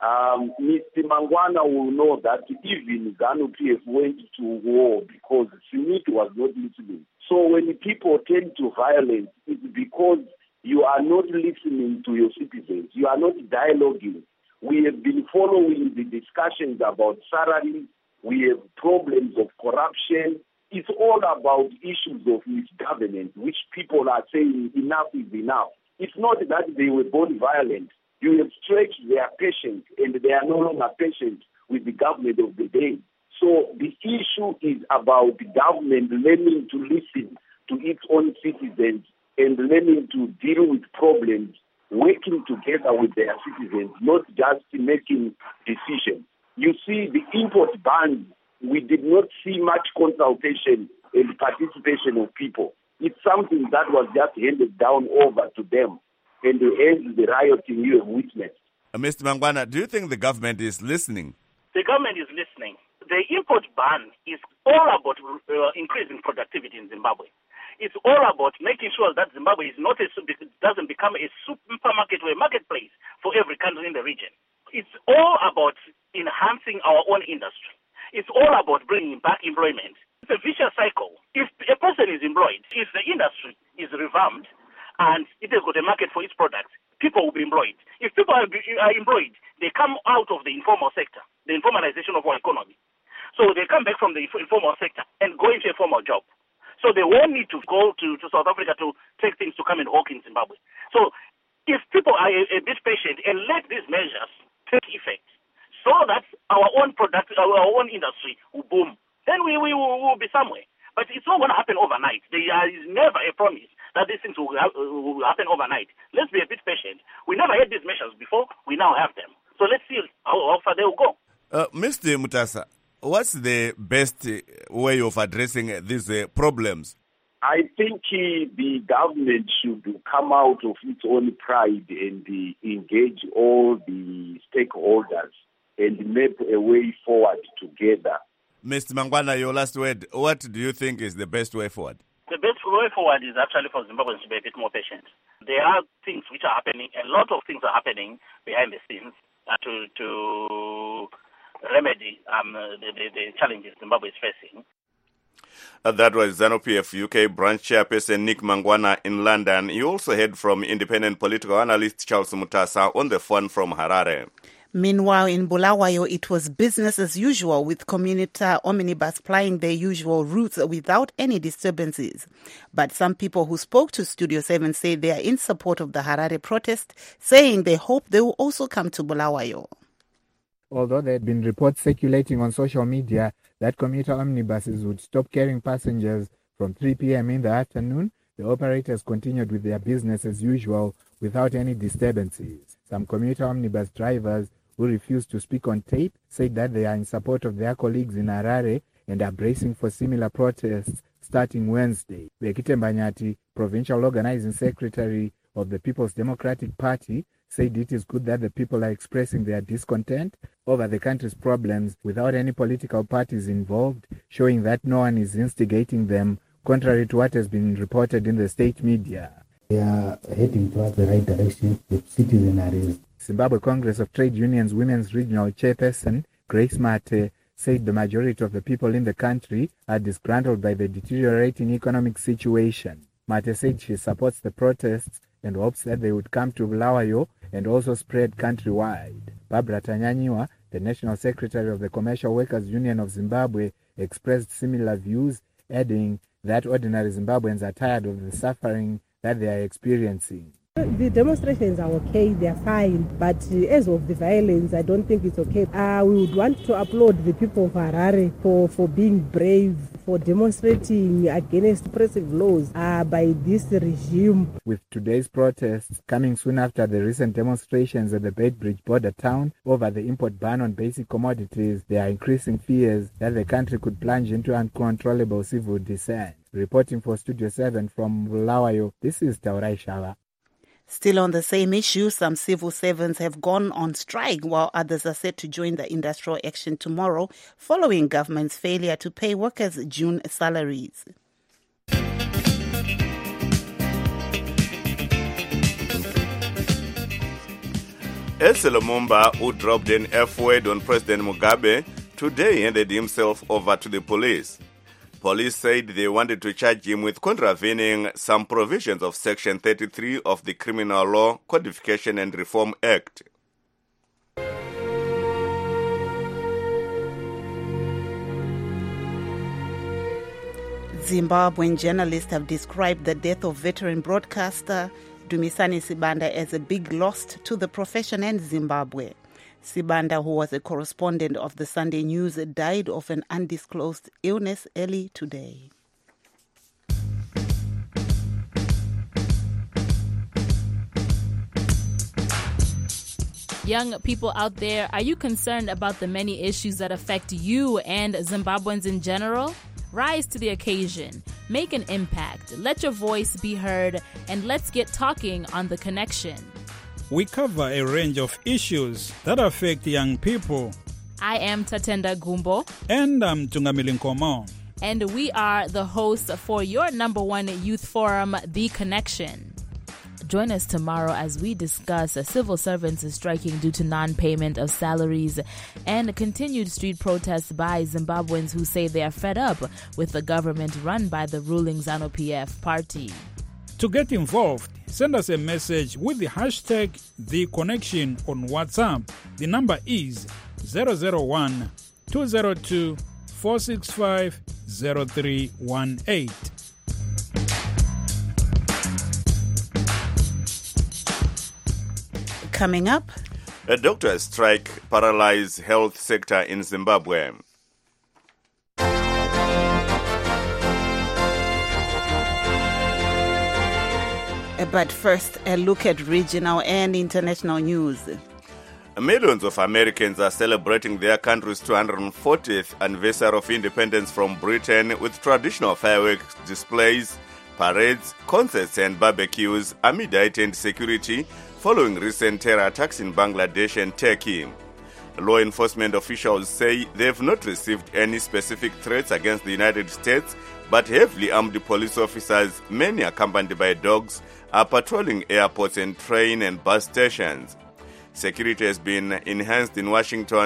Mr. Mangwana will know that even ZANU-PF went to war because Smith was not listening. So when people turn to violence, it's because you are not listening to your citizens. You are not dialoguing. We have been following the discussions about salaries. We have problems of corruption. It's all about issues of misgovernance, which people are saying enough is enough. It's not that they were born violent. You have stretched their patience, and they are no longer patient with the government of the day. So the issue is about the government learning to listen to its own citizens and learning to deal with problems, working together with their citizens, not just making decisions. You see, the import ban, we did not see much consultation and participation of people. It's something that was just handed down over to them. And the rioting you have witnessed. Mr. Mangwana, do you think the government is listening? The government is listening. The import ban is all about increasing productivity in Zimbabwe. It's all about making sure that Zimbabwe is not doesn't become a supermarket or a marketplace for every country in the region. It's all about enhancing our own industry. It's all about bringing back employment. It's a vicious cycle. If a person is employed, if the industry is revamped, and it has got a market for its products, people will be employed. If people are employed, they come out of the informal sector, the informalization of our economy. So they come back from the informal sector and go into a formal job. So they won't need to go to South Africa to take things to come and work in Zimbabwe. So if people are a bit patient and let these measures take effect so that our own product, our own industry will boom, then we will be somewhere. But it's not going to happen overnight. There is never a promise that these things will happen overnight. Let's be a bit patient. We never had these measures before. We now have them. So let's see how far they will go. Mr. Mutasa, what's the best way of addressing these problems? I think the government should come out of its own pride and engage all the stakeholders and make a way forward together. Mr. Mangwana, your last word. What do you think is the best way forward? The best way forward is actually for Zimbabweans to be a bit more patient. There are things which are happening, a lot of things are happening behind the scenes to remedy the challenges Zimbabwe is facing. That was ZANU-PF UK branch chairperson Nick Mangwana in London. You also heard from independent political analyst Charles Mutasa on the phone from Harare. Meanwhile, in Bulawayo, it was business as usual, with commuter omnibus plying their usual routes without any disturbances. But some people who spoke to Studio 7 say they are in support of the Harare protest, saying they hope they will also come to Bulawayo. Although there had been reports circulating on social media that commuter omnibuses would stop carrying passengers from 3 p.m. in the afternoon, the operators continued with their business as usual without any disturbances. Some commuter omnibus drivers who refused to speak on tape said that they are in support of their colleagues in Harare and are bracing for similar protests starting Wednesday. Bekite Mbanyati, provincial organizing secretary of the People's Democratic Party, said it is good that the people are expressing their discontent over the country's problems without any political parties involved, showing that no one is instigating them, contrary to what has been reported in the state media. We are heading towards the right direction. The citizen are raised. Zimbabwe Congress of Trade Unions Women's Regional Chairperson Grace Mate said the majority of the people in the country are disgruntled by the deteriorating economic situation. Mate said she supports the protests and hopes that they would come to Bulawayo and also spread countrywide. Barbara Tanyanyiwa, the National Secretary of the Commercial Workers Union of Zimbabwe, expressed similar views, adding that ordinary Zimbabweans are tired of the suffering that they are experiencing. The demonstrations are okay, they are fine, but as of the violence, I don't think it's okay. We would want to applaud the people of Harare for being brave, for demonstrating against oppressive laws by this regime. With today's protests coming soon after the recent demonstrations at the Beitbridge border town over the import ban on basic commodities, there are increasing fears that the country could plunge into uncontrollable civil dissent. Reporting for Studio 7 from Bulawayo, this is Taurai Shava. Still on the same issue, some civil servants have gone on strike while others are set to join the industrial action tomorrow following government's failure to pay workers June salaries. Ese Lumumba, who dropped an F-word on President Mugabe, today handed himself over to the police. Police said they wanted to charge him with contravening some provisions of Section 33 of the Criminal Law Codification and Reform Act. Zimbabwean journalists have described the death of veteran broadcaster Dumisani Sibanda as a big loss to the profession and Zimbabwe. Sibanda, who was a correspondent of the Sunday News, died of an undisclosed illness early today. Young people out there, are you concerned about the many issues that affect you and Zimbabweans in general? Rise to the occasion, make an impact, let your voice be heard, and let's get talking on The Connection. We cover a range of issues that affect young people. I am Tatenda Gumbo. And I'm Tungamili Nkomo. And we are the hosts for your #1 youth forum, The Connection. Join us tomorrow as we discuss civil servants striking due to non-payment of salaries and continued street protests by Zimbabweans who say they are fed up with the government run by the ruling ZANU-PF party. To get involved, send us a message with the hashtag #TheConnection on WhatsApp. The number is 001-202-465-0318. Coming up, a doctor's strike paralyzed health sector in Zimbabwe. But first, a look at regional and international news. Millions of Americans are celebrating their country's 240th anniversary of independence from Britain with traditional fireworks displays, parades, concerts and barbecues amid heightened security following recent terror attacks in Bangladesh and Turkey. Law enforcement officials say they have not received any specific threats against the United States, but heavily armed police officers, many accompanied by dogs, are patrolling airports and train and bus stations. Security has been enhanced in Washington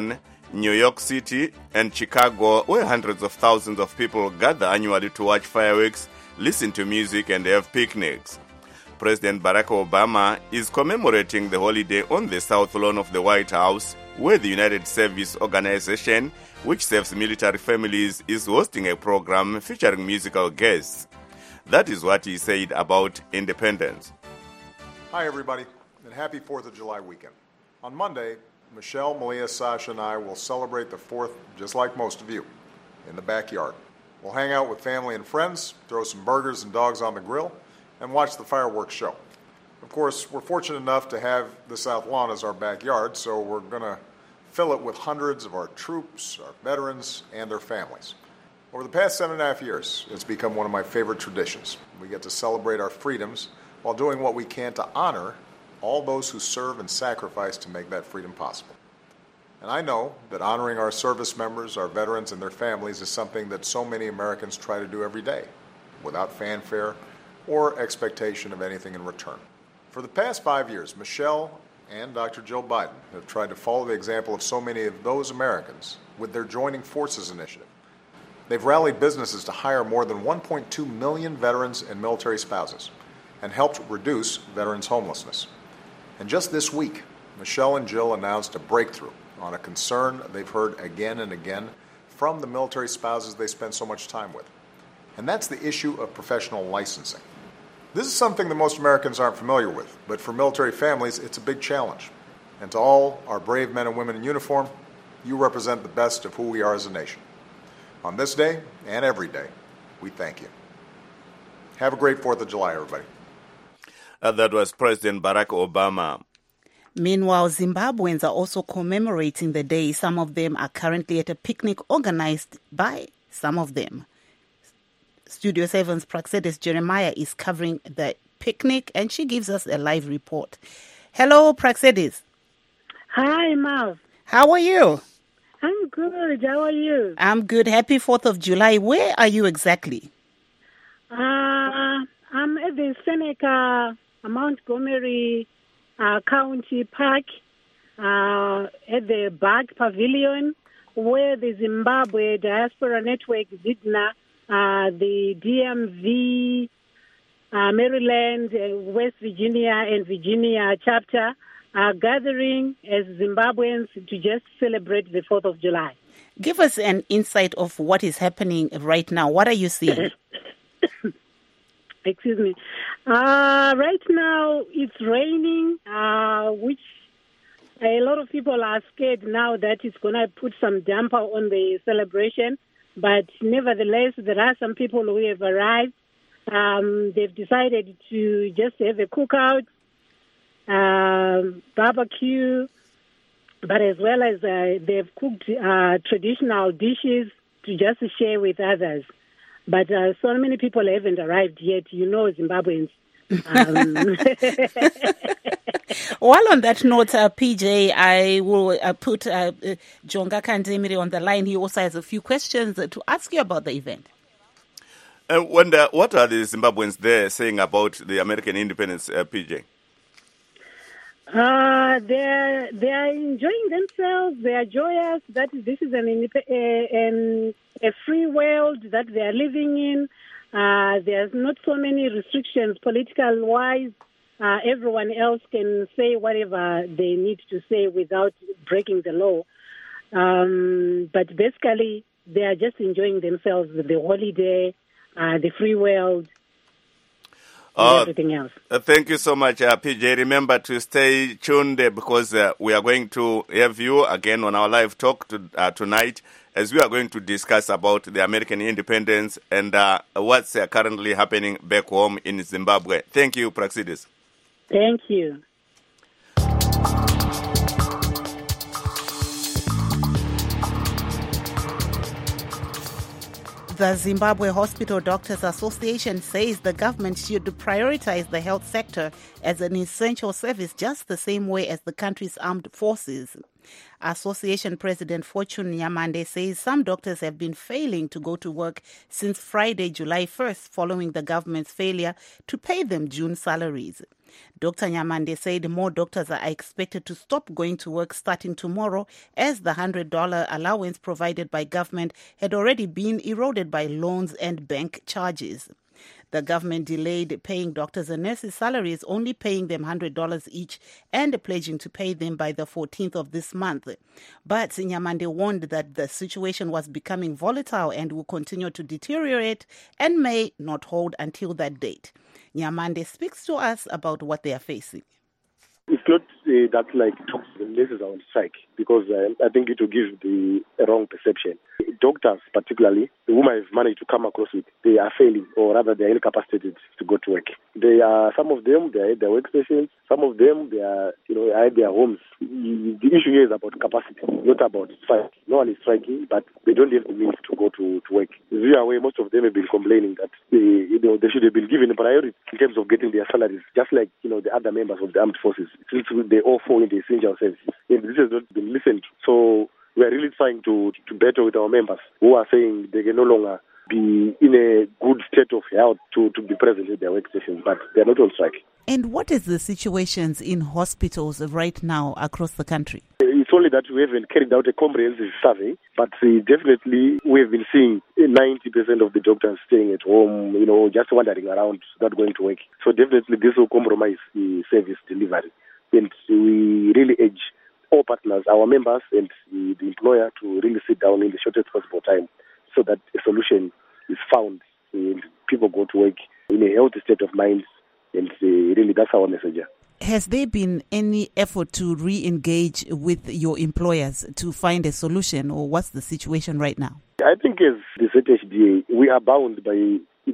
New York City, and Chicago, where hundreds of thousands of people gather annually to watch fireworks, listen to music, and have picnics. President Barack Obama is commemorating the holiday on the South Lawn of the White House, where the United Service Organization, which serves military families, is hosting a program featuring musical guests. That is what he said about independence. Hi, everybody, and happy 4th of July weekend. On Monday, Michelle, Malia, Sasha, and I will celebrate the 4th just like most of you, in the backyard. We'll hang out with family and friends, throw some burgers and dogs on the grill, and watch the fireworks show. Of course, we're fortunate enough to have the South Lawn as our backyard, so we're going to fill it with hundreds of our troops, our veterans, and their families. Over the past 7.5 years, it's become one of my favorite traditions. We get to celebrate our freedoms while doing what we can to honor all those who serve and sacrifice to make that freedom possible. And I know that honoring our service members, our veterans, and their families is something that so many Americans try to do every day, without fanfare or expectation of anything in return. For the past 5 years, Michelle and Dr. Jill Biden have tried to follow the example of so many of those Americans with their Joining Forces initiative. They've rallied businesses to hire more than 1.2 million veterans and military spouses and helped reduce veterans' homelessness. And just this week, Michelle and Jill announced a breakthrough on a concern they've heard again and again from the military spouses they spend so much time with. And that's the issue of professional licensing. This is something that most Americans aren't familiar with, but for military families, it's a big challenge. And to all our brave men and women in uniform, you represent the best of who we are as a nation. On this day and every day, we thank you. Have a great 4th of July, everybody. That was President Barack Obama. Meanwhile, Zimbabweans are also commemorating the day. Some of them are currently at a picnic organized by some of them. Studio 7's Praxedis Jeremiah is covering the picnic, and she gives us a live report. Hello, Praxedis. Hi, Mav. How are you? I'm good. How are you? I'm good. Happy 4th of July. Where are you exactly? I'm at the Seneca Montgomery County Park at the Bag Pavilion, where the Zimbabwe Diaspora Network, ZIDNA, the DMV, Maryland, West Virginia, and Virginia chapter are gathering as Zimbabweans to just celebrate the 4th of July. Give us an insight of what is happening right now. What are you seeing? Excuse me. Right now it's raining, which a lot of people are scared now that it's going to put some damper on the celebration. But nevertheless, there are some people who have arrived. They've decided to just have a cookout, barbecue, but as well as they've cooked traditional dishes to just share with others. But so many people haven't arrived yet. You know, Zimbabweans. While on that note, PJ, I will put Jonga Kandemire on the line. He also has a few questions to ask you about the event. What are the Zimbabweans there saying about the American independence, PJ? They are enjoying themselves. They are joyous that this is a free world that they are living in. There's not so many restrictions political-wise. Everyone else can say whatever they need to say without breaking the law. But basically, they are just enjoying themselves with the holiday, the free world, and everything else. Thank you so much, PJ. Remember to stay tuned because we are going to have you again on our live talk tonight, as we are going to discuss about the American independence and what's currently happening back home in Zimbabwe. Thank you, Praxedis. Thank you. The Zimbabwe Hospital Doctors Association says the government should prioritize the health sector as an essential service just the same way as the country's armed forces. Association President Fortune Nyamande says some doctors have been failing to go to work since Friday, July 1st, following the government's failure to pay them June salaries. Dr. Nyamande said more doctors are expected to stop going to work starting tomorrow, as the $100 allowance provided by government had already been eroded by loans and bank charges. The government delayed paying doctors and nurses' salaries, only paying them $100 each and pledging to pay them by the 14th of this month. But Nyamande warned that the situation was becoming volatile and will continue to deteriorate and may not hold until that date. Nyamande speaks to us about what they are facing. It's not that like nurses are on strike, because I think it will give the wrong perception. Doctors, particularly, whom I've managed to come across with, they are failing, or rather they are incapacitated to go to work. They are, some of them, they are at their workstations. Some of them, they are, at their homes. The issue here is about capacity, not about strike. No one is striking, but they don't have the means to go to work. We are aware, most of them have been complaining that they should have been given a priority in terms of getting their salaries, just like the other members of the armed forces, since they all fall in the essential services. And this has not been listened to. So we are really trying to battle with our members who are saying they can no longer be in a good state of health to be present at their workstations, but they are not on strike. And what is the situations in hospitals right now across the country? It's only that we haven't carried out a comprehensive survey, but definitely we have been seeing 90% of the doctors staying at home, just wandering around, not going to work. So definitely this will compromise the service delivery. And we really urge all partners, our members and the employer, to really sit down in the shortest possible time so that a solution is found and people go to work in a healthy state of mind. And really that's our message. Has there been any effort to re-engage with your employers to find a solution, or what's the situation right now? I think as the ZHDA, we are bound by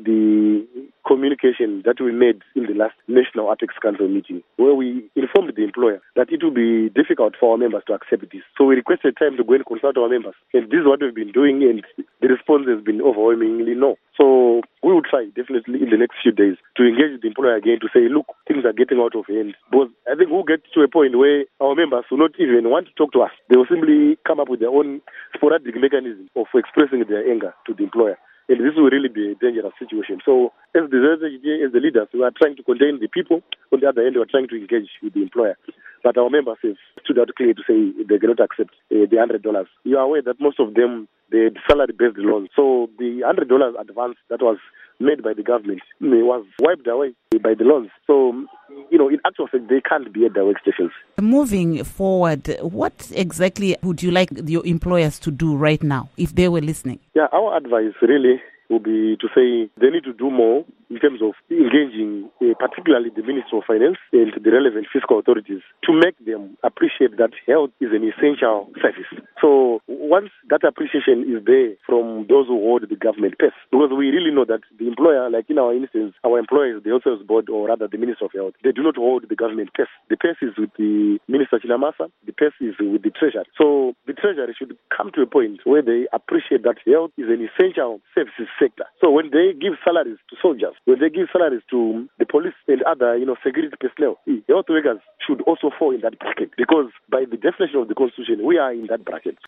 the communication that we made in the last National Ethics Council meeting, where we informed the employer that it will be difficult for our members to accept this. So we requested time to go and consult our members. And this is what we've been doing, and the response has been overwhelmingly no. So we will try definitely in the next few days to engage the employer again to say, look, things are getting out of hand. But I think we'll get to a point where our members will not even want to talk to us. They will simply come up with their own sporadic mechanism of expressing their anger to the employer. And this will really be a dangerous situation. So as the leaders, we are trying to contain the people. On the other hand, we are trying to engage with the employer. But our members have stood out clearly to say they cannot accept the $100. You are aware that most of them, they had salary-based loans. So the $100 advance that was made by the government was wiped away by the loans. So, in actual fact, they can't be at their workstations. Moving forward, what exactly would you like your employers to do right now, if they were listening? Yeah, our advice really would be to say they need to do more in terms of engaging particularly the Ministry of Finance and the relevant fiscal authorities to make them appreciate that health is an essential service. So once that appreciation is there from those who hold the government purse, because we really know that the employer, like in our instance, our employer is the Health Service Board, or rather the Ministry of Health, they do not hold the government purse. The purse is with the Minister Chinamasa, the purse is with the Treasury. So the Treasury should come to a point where they appreciate that health is an essential services sector. So when they give salaries to soldiers, when they give salaries to the police and other, security personnel, health workers should also fall in that bracket, because by the definition of the Constitution, we are in that bracket.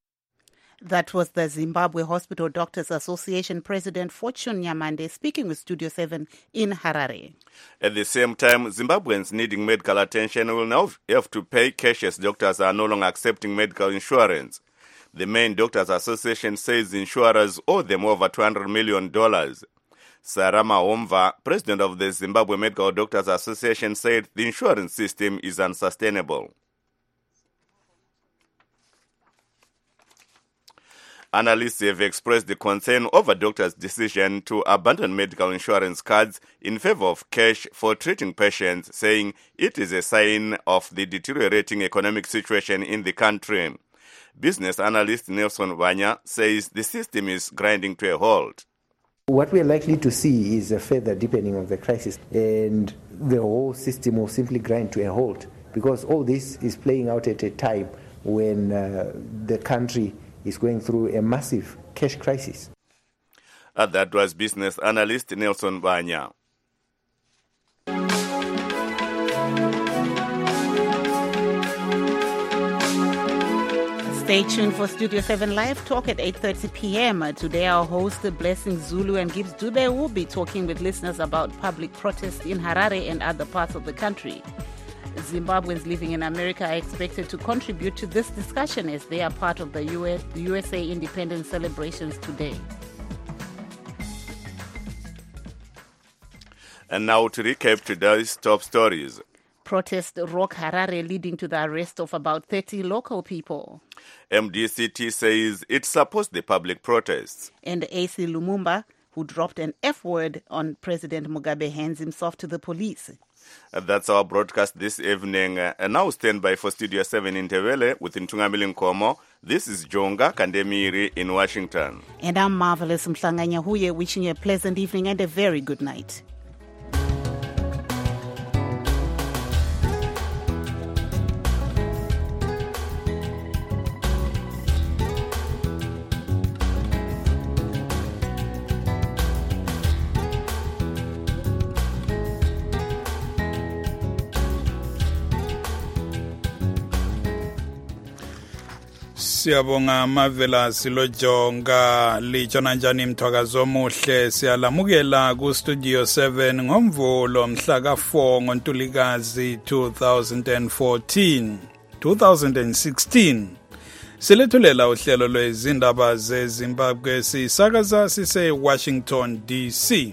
That was the Zimbabwe Hospital Doctors Association President Fortune Nyamande speaking with Studio 7 in Harare. At the same time, Zimbabweans needing medical attention will now have to pay cash as doctors are no longer accepting medical insurance. The main Doctors Association says insurers owe them over $200 million. Sarama Omva, president of the Zimbabwe Medical Doctors Association, said the insurance system is unsustainable. Analysts have expressed the concern over doctors' decision to abandon medical insurance cards in favor of cash for treating patients, saying it is a sign of the deteriorating economic situation in the country. Business analyst Nelson Vanya says the system is grinding to a halt. What we are likely to see is a further deepening of the crisis, and the whole system will simply grind to a halt, because all this is playing out at a time when the country is going through a massive cash crisis. That was business analyst Nelson Vanya. Stay tuned for Studio 7 Live Talk at 8:30 p.m. Today our host, Blessing Zulu and Gibbs Dube, will be talking with listeners about public protests in Harare and other parts of the country. Zimbabweans living in America are expected to contribute to this discussion as they are part of the USA independence celebrations today. And now to recap today's top stories. Protest rock Harare leading to the arrest of about 30 local people. MDCT says it supports the public protests. And AC Lumumba, who dropped an F word on President Mugabe, hands himself to the police. That's our broadcast this evening. And now stand by for Studio 7 in Tevele with Ntungamili Nkomo. This is Jonga Kandemiri in Washington. And I'm Marvelous Mhlanganya Huye, wishing you a pleasant evening and a very good night. Siyabonga Mavela Silojonga lijona njani mthwakazo omuhle siyalamukela ku Studio 7 ngomvulo mhla ka4 ngoNtulikazi 2016 silethulela uhlelo lwezindaba zeZimbabwe sisakaza sise Washington DC.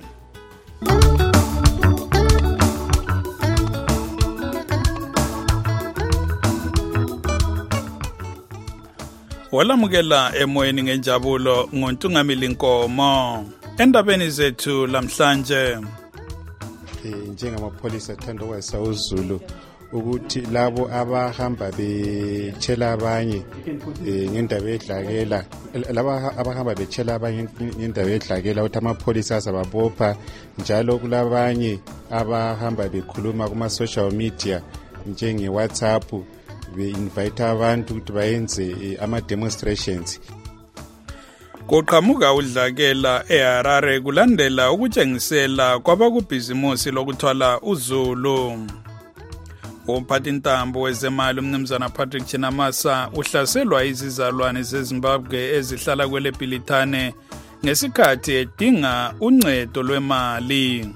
Walamukela emoyeni ngenjabulo ngoNtungamili Nkomo. Endabeni zethu lamhlanje njengamapholisa athanda ukwazisa uZulu ukuthi labo abahamba betshela abanye ngendaba yedlakela, laba abahamba betshela abanye ngendaba yedlakela ukuthi amapholisa azababopha, njalo kulabanye abahamba bekhuluma kuma social media njenge WhatsApp be-invite abantu ukuthi bayenze ama-demonstrations. Kuqhamuka udlakela eHarare kulandela ukutshengisela kwabakubhizimusi lokuthwala uZulu. Umphathintambo wezemali umnumzana Patrick Chinamasa uhlaselwa izizalwane zeZimbabwe ezihlala kwele Bhilithane ngesikhathi edinga uncedo lwemali.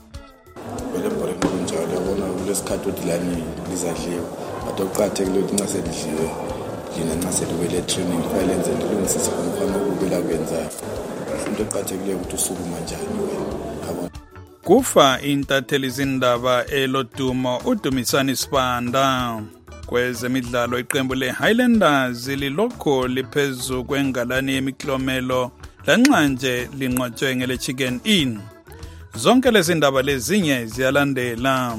Njalo yabona kulesikhathi odilani lizadliwa. Akuqathekile ukuthi nxa sedidliwe lina nxa sedubele training kufanele enze ilungisise khona ukubela kwenzayo. Into eqathekile ukuthi usukuma njani wena. Kufa intatheli zindaba elodumo uDumisani Sibanda. Kwezemidlalo iqembu leHighlanders lilokho liphezu kwengalani yemiklomelo lanxa nje linqotshwe ngele Chicken Inn. Zonke lezi ndaba lezinye ziyalandela.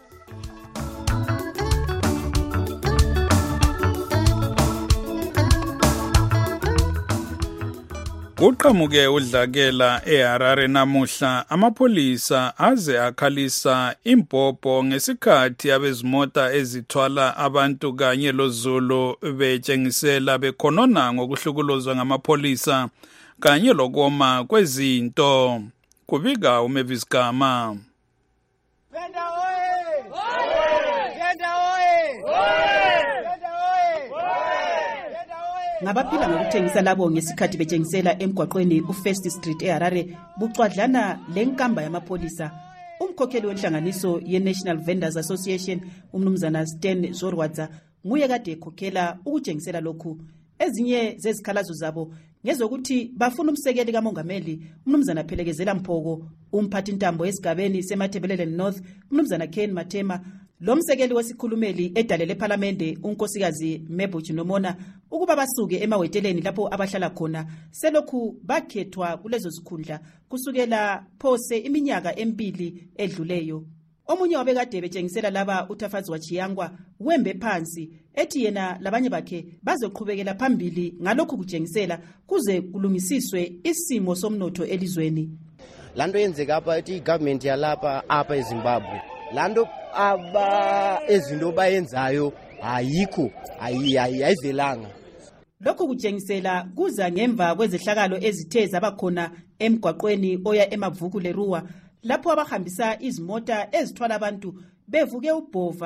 Uqhamuke udlakela eHarare namuhla amapholisa aze akhalisa impopho ngesikhathi abezimota ezithwala abantu kanye loZulu betshengisela bekhonona ngokuhlukuluzwa ngamapholisa kanye lokoma kwezinto. Kubika uMavis Gama. Ngabaphila ngokuthengisa labo ngesikhathi betshengisela emgwaqweni uFirst Street eHarare bucwadlana lenkamba yamapholisa. Umkhokheli wenhlanganiso ye-National Vendors Association umnumzana Stan Zorwadza nguye kade ekhokhela ukutshengisela lokhu. Ezinye zezikhalazo zabo ngezokuthi bafuna umsekeli kamongameli umnumzana Phelekezela Mphoko, umphathintambo esigabeni seMathebelele North umnumzana Ken Matema, lo msekeli wesikhulumeli edalele eParliamente unkosikazi Mebuchi Nomona ukuba basuke emaweteleni lapho abahlala khona selokhu bakhethwa kulezo zikhundla kusukela phose iminyaka emibili edluleyo. Omunye wabekade betshengisela laba uTafazi Wachiyangwa wembe phansi ethi yena labanye bakhe bazoqhubekela phambili ngalokhu kutshengisela kuze kulungisiswe isimo somnotho elizweni. Lando yenzeka apha ethi government yalapha apha eZimbabwe lando ezinto bayenzayo ayikho ayizelanga. Lokhu kutshengisela kuza ngemva kwezehlakalo ezithe zabakhona emgwaqweni oya eMavuku leRuwa lapho abahambisa izimota ezithwala abantu bevuke ubhova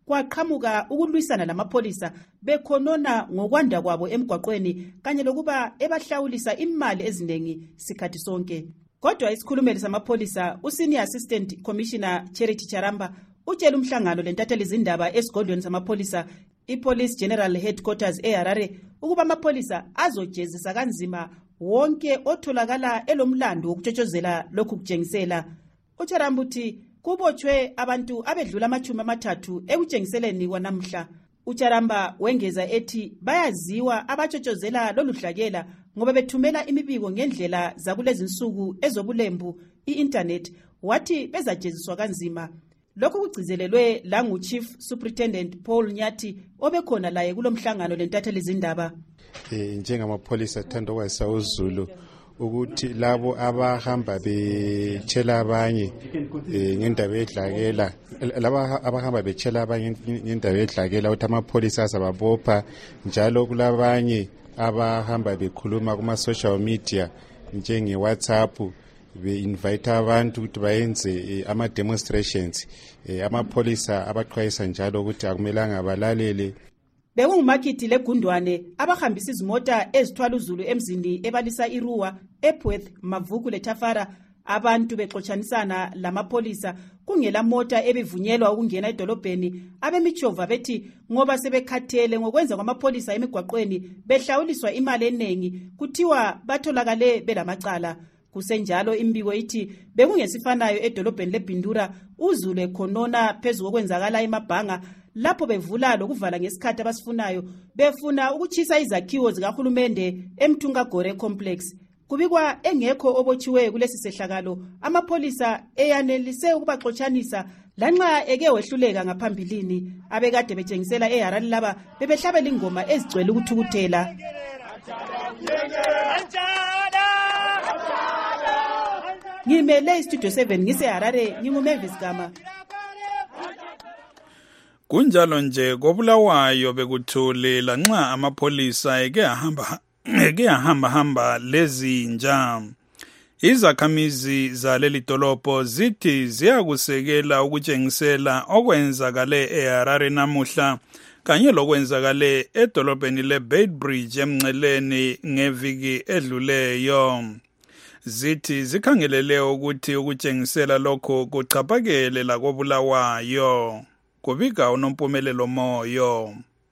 kwaqhamuka ukulwisana lamapholisa bekhonona ngokwanda kwabo emgwaqweni kanye lokuba ebahlawulisa imali eziningi sikhathi sonke. Kodwa isikhulumeli samapholisa uSenior Assistant Commissioner Charity Charamba utshela umhlangano lentatheli izindaba esigodlweni samapholisa iPolice General Headquarters eHarare ukuba amapholisa azojezisa kanzima wonke otholakala elomlando wokutshotshozela lokhu kujengisela. UCharamba uthi kubotshwe abantu abedlula 30 ekujengiseleni kwanamhla. UCharamba wengeza ethi bayaziwa abatshotshozela loluhlakela ngoba bethumela imibiko ngendlela zakulezi insuku ezobulembu i-internet wathi bezajeziswa kanzima. Lokhu kugcizelelwe la ngu-Chief Superintendent Paul Nyathi obekhona laye kulomhlangano lentatheli izindaba. Njengamapholisa thanda ukwazisa uZulu ukuthi labo abahamba betshela abanye ngendaba edlakela, laba abahamba betshela abanye ngendaba edlakela ukuthi amapholisa azababopha, njalo kulabanye abahamba bekhuluma kuma social media njenge WhatsApp be-invite abantu ukuthi bayenze ama-demonstrations. Amapholisa abaxwayisa njalo ukuthi akumelanga balalele. Bekungumakithi leGundwane abahambisa izimota ezithwala uZulu emzini ebalisa iRuwa, Epworth, Mavuku leThafara, abantu bexotshanisana lamapholisa kungela mota ebivunyelwa ukungena edolobheni. Abemichova bethi ngoba sebekhathele ngokwenza kwamapholisa emigwaqweni behlawuliswa imali eningi kuthiwa batholakale belamacala. Kusenjalo imbiko ithi bekungesifanayo edolobheni leBindura uZulu ekhonona phezu kokwenzakala emabhanga lapho bevula lokuvala ngesikhathi abasifunayo befuna ukuchisa izakhiwo zikahulumende eMthungagore complex. Kubikwa engekho obotshiwe kulesi sehlakalo amapholisa eyanelise ukubaxotshanisa lanxa eke wehluleka ngaphambilini. Abekade betshengisela eHarare laba bebehlabela ingoma ezigcwele ukuthukuthela. Ngimele iStudio 7 ngiseHarare nginguMavis Gama. Kunjalo nje koBulawayo bekuthule lanxa amapholisa eke ahamba lezinja. Izakhamizi zaleli dolobho zithi ziyakusekela ukutshengisela okwenzakale eHarare namuhla kanye lokwenzakale edolobheni leBeitbridge emnceleni ngeviki edluleyo. Zithi zikhangelele ukuthi ukutshengisela lokho kuchaphakele la koBulawayo. Kubika uNompumelelo Moyo.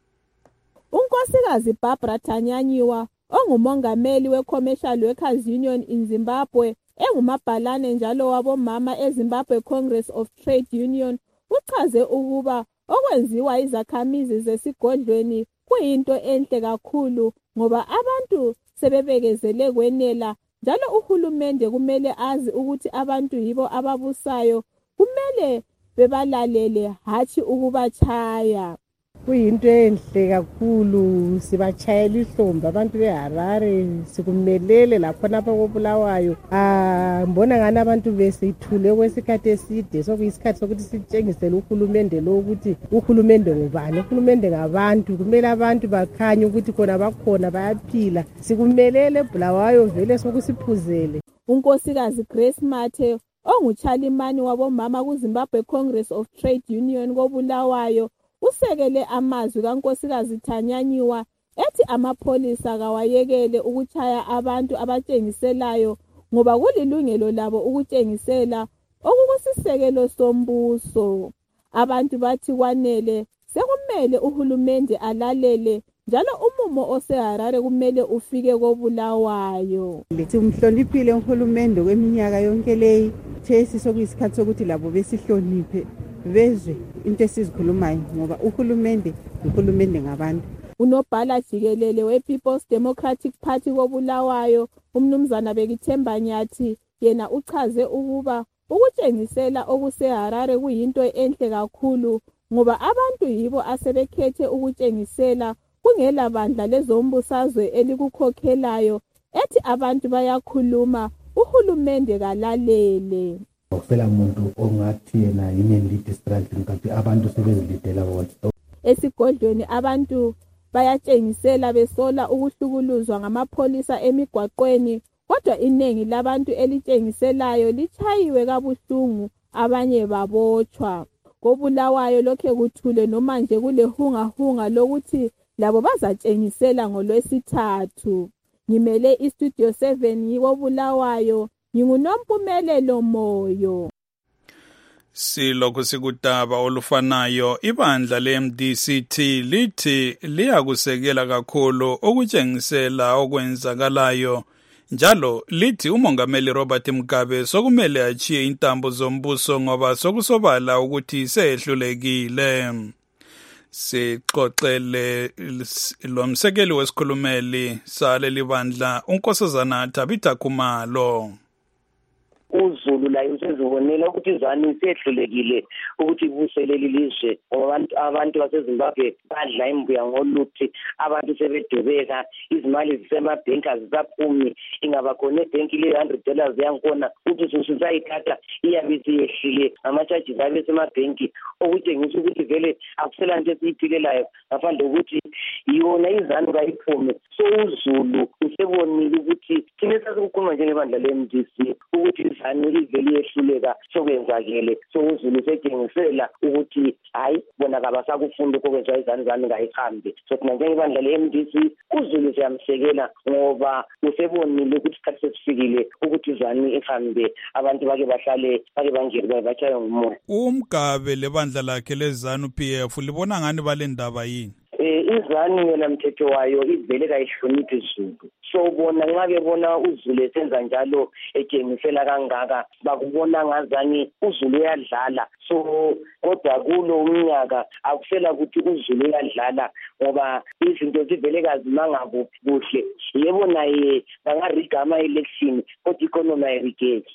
Unkosikazi Barbara Tanyanyiwa ongumongameli weCommercial Workers Union in Zimbabwe engumabhalane njalo wabomama eZimbabwe Congress of Trade Union uchaze ukuba okwenziwa izakhamizi zesigodlweni kuyinto enhle kakhulu ngoba abantu sebebekezele kwenela njalo uhulumende kumele azi ukuthi abantu yibo ababusayo kumele bebalalele hathi ukubachaya. Kuyinto enhle kakhulu sibachayela ihlombe abantu beHarare sikumelele lapho koBulawayo. Mbona ngani abantu besithule kwesikhathi eside sokuyisikhathi sokuthi sitshengisele uhulumende lo ukuthi uhulumende ngubani. Uhulumende ngabantu kumele abantu bakhanye ukuthi khona bakhona bayaphila. Sikumelele eBulawayo vele sokusiphuzele. Unkosikazi Grace Mathe onguchalimani wabomama kuZimbabwe Congress of Trade Union koBulawayo usekele amazwi kankosikazi Tanyanyiwa ethi amapholisa kawayekele ukuchaya abantu abatshengiselayo ngoba kulilungelo labo ukutshengisela okukusisekelo sombuso. Abantu bathi kwanele sekumele uhulumende alalele njalo umumo oseHarare kumele ufike koBulawayo. Lethi umhloniphile uhulumende kweminyaka yonke leyi thesi sokuyisikhathi sokuthi labo besihloniphe bezwe into esizikhulumayo ngoba uhulumende ngabantu. Unobhala jikelele wePeople's Democratic Party koBulawayo umnumzana Bekithemba Nyathi yena uchaze ukuba ukutshengisela okuseHarare kuyinto enhle kakhulu ngoba abantu yibo asebekhethe ukutshengisela kungela bandla lezombusazwe elikukhokhelayo ethi abantu bayakhuluma uhulumende kalalele. Ukufela umuntu ongathi yena yini lead struggle kanti abantu sebezilidela bona. Esigodlweni abantu bayatshengisela besola ukuhlukuluzwa ngamapholisa emigwaqweni kodwa inengi labantu elitshengiselayo lichayiwe kabuhlungu abanye babotshwa. koBulawayo lokhe kuthule noma nje kulehungahunga lokuthi labo bazatshengisela ngoLwesithathu. Ngimele iStudio 7 koBulawayo, nginguNompumelelo Moyo. Silokhu sikudaba olufanayo, ibandla le-MDCT lithi liyakusekela kakhulu ukutshengisela okwenzakalayo. Njalo lithi uMongameli Robert Mugabe sokumele achiye intambo zombuso ngoba sokusobala ukuthi sehlulekile. Sixoxele lo msekeli wesikhulumeli saleli bandla uNkosazana Tabitha Khumalo. uZulu la usezibonela ukuthi izanu isehlulekile ukuthi ibuseleli lizwe abantu baseZimbabwe badla imbuya ngoluthi abantu sebedobeka izimali zisemabhenki azisaphumi ingabakhona ebhenki le $100 yankona ukuthi usayithatha iyabe isiyehlile ama-charges abe semabhenki okutshengisa ukuthi vele akusela nto esiyiphilelayo ngaphandle ukuthi yona izanu kayiphume. So uZulu usebonile ukuthi thina sasikukhuluma njengebandla le-MDC ukuthi izanu livele yehluleka sokwenzakele. So uZulu setshengisela ukuthi hayi bona kabasakufunda ukwenza izanu ngayihambe. So thina njengebandla le-MDC uZulu siyamsekela ngoba usebonile ukuthi isikhathi sesifikile ukuthi izanu ihambe abantu bake bahlale bake bangene batshaye ngumoya. uMgabe lebandla lakhe lezanu PF libona ngani bale ndaba yini? Izanu yona mthetho wayo ivele kayihloniphi iZulu. So bona nxa bebona uZulu esenza njalo etshengisela kangaka bakubona ngazani uZulu uyadlala. So kodwa kulo umnyaka akusela ukuthi uZulu uyadlala ngoba izinto zivele kazimanga kuhle. Yebo naye bangariga ama-election kodwa economy ayirigeki.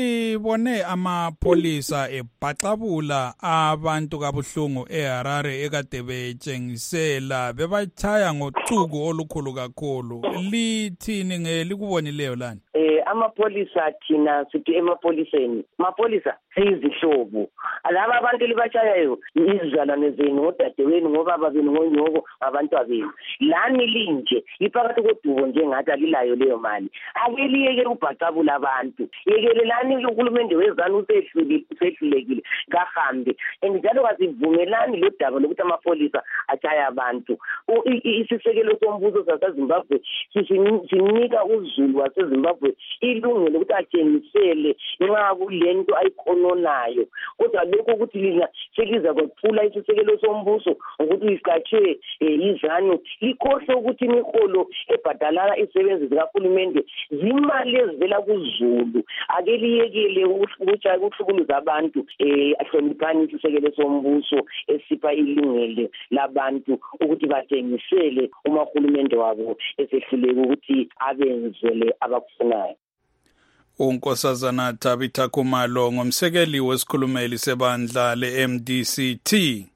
Sibone amapholisa ebhaxabula abantu kabuhlungu eHarare ekade betshengisela bebatshaya ngocuku olukhulu kakhulu. Lithini ngelikubonileyo lana? Amapholisa thina sithi emapholiseni mapolisa siyizihlobo. Alaba abantu libatshayayo izizalwane zenu ngodadewenu ngobaba benu ngonyoko abantwabenu. Lani linje liphakathi kodubo njengathi alilayo leyo mali. Ake liyeke ubhacabula abantu. Yekelelani uhulumende wezanu usehlulekile kahambe. Njalo kasivumelani lo daba lokuthi amapholisa atshaya abantu. Isisekelo sombuso saseZimbabwe sinika uZulu waseZimbabwe ilungelo ukuthi atshengisele nxa kulento ayikhononayo. Kodwa lokho ukuthi lina seliza kwephula isisekelo sombuso ukuthi isikatshwe izanu likhohle ukuthi imiholo ebhadalana izisebenzi zikahulumende zimali ezivela kuZulu. Ake liyekele ukuhlukuluza abantu ahloniphani isisekelo sombuso esipha ilungelo labantu ukuthi batshengisele uma uhulumende wabo esehluleka ukuthi abenzele abakufunayo. uNkosazana Tabitha Khumalo ngomsekeli wesikhulumeli sebandla le-MDCT.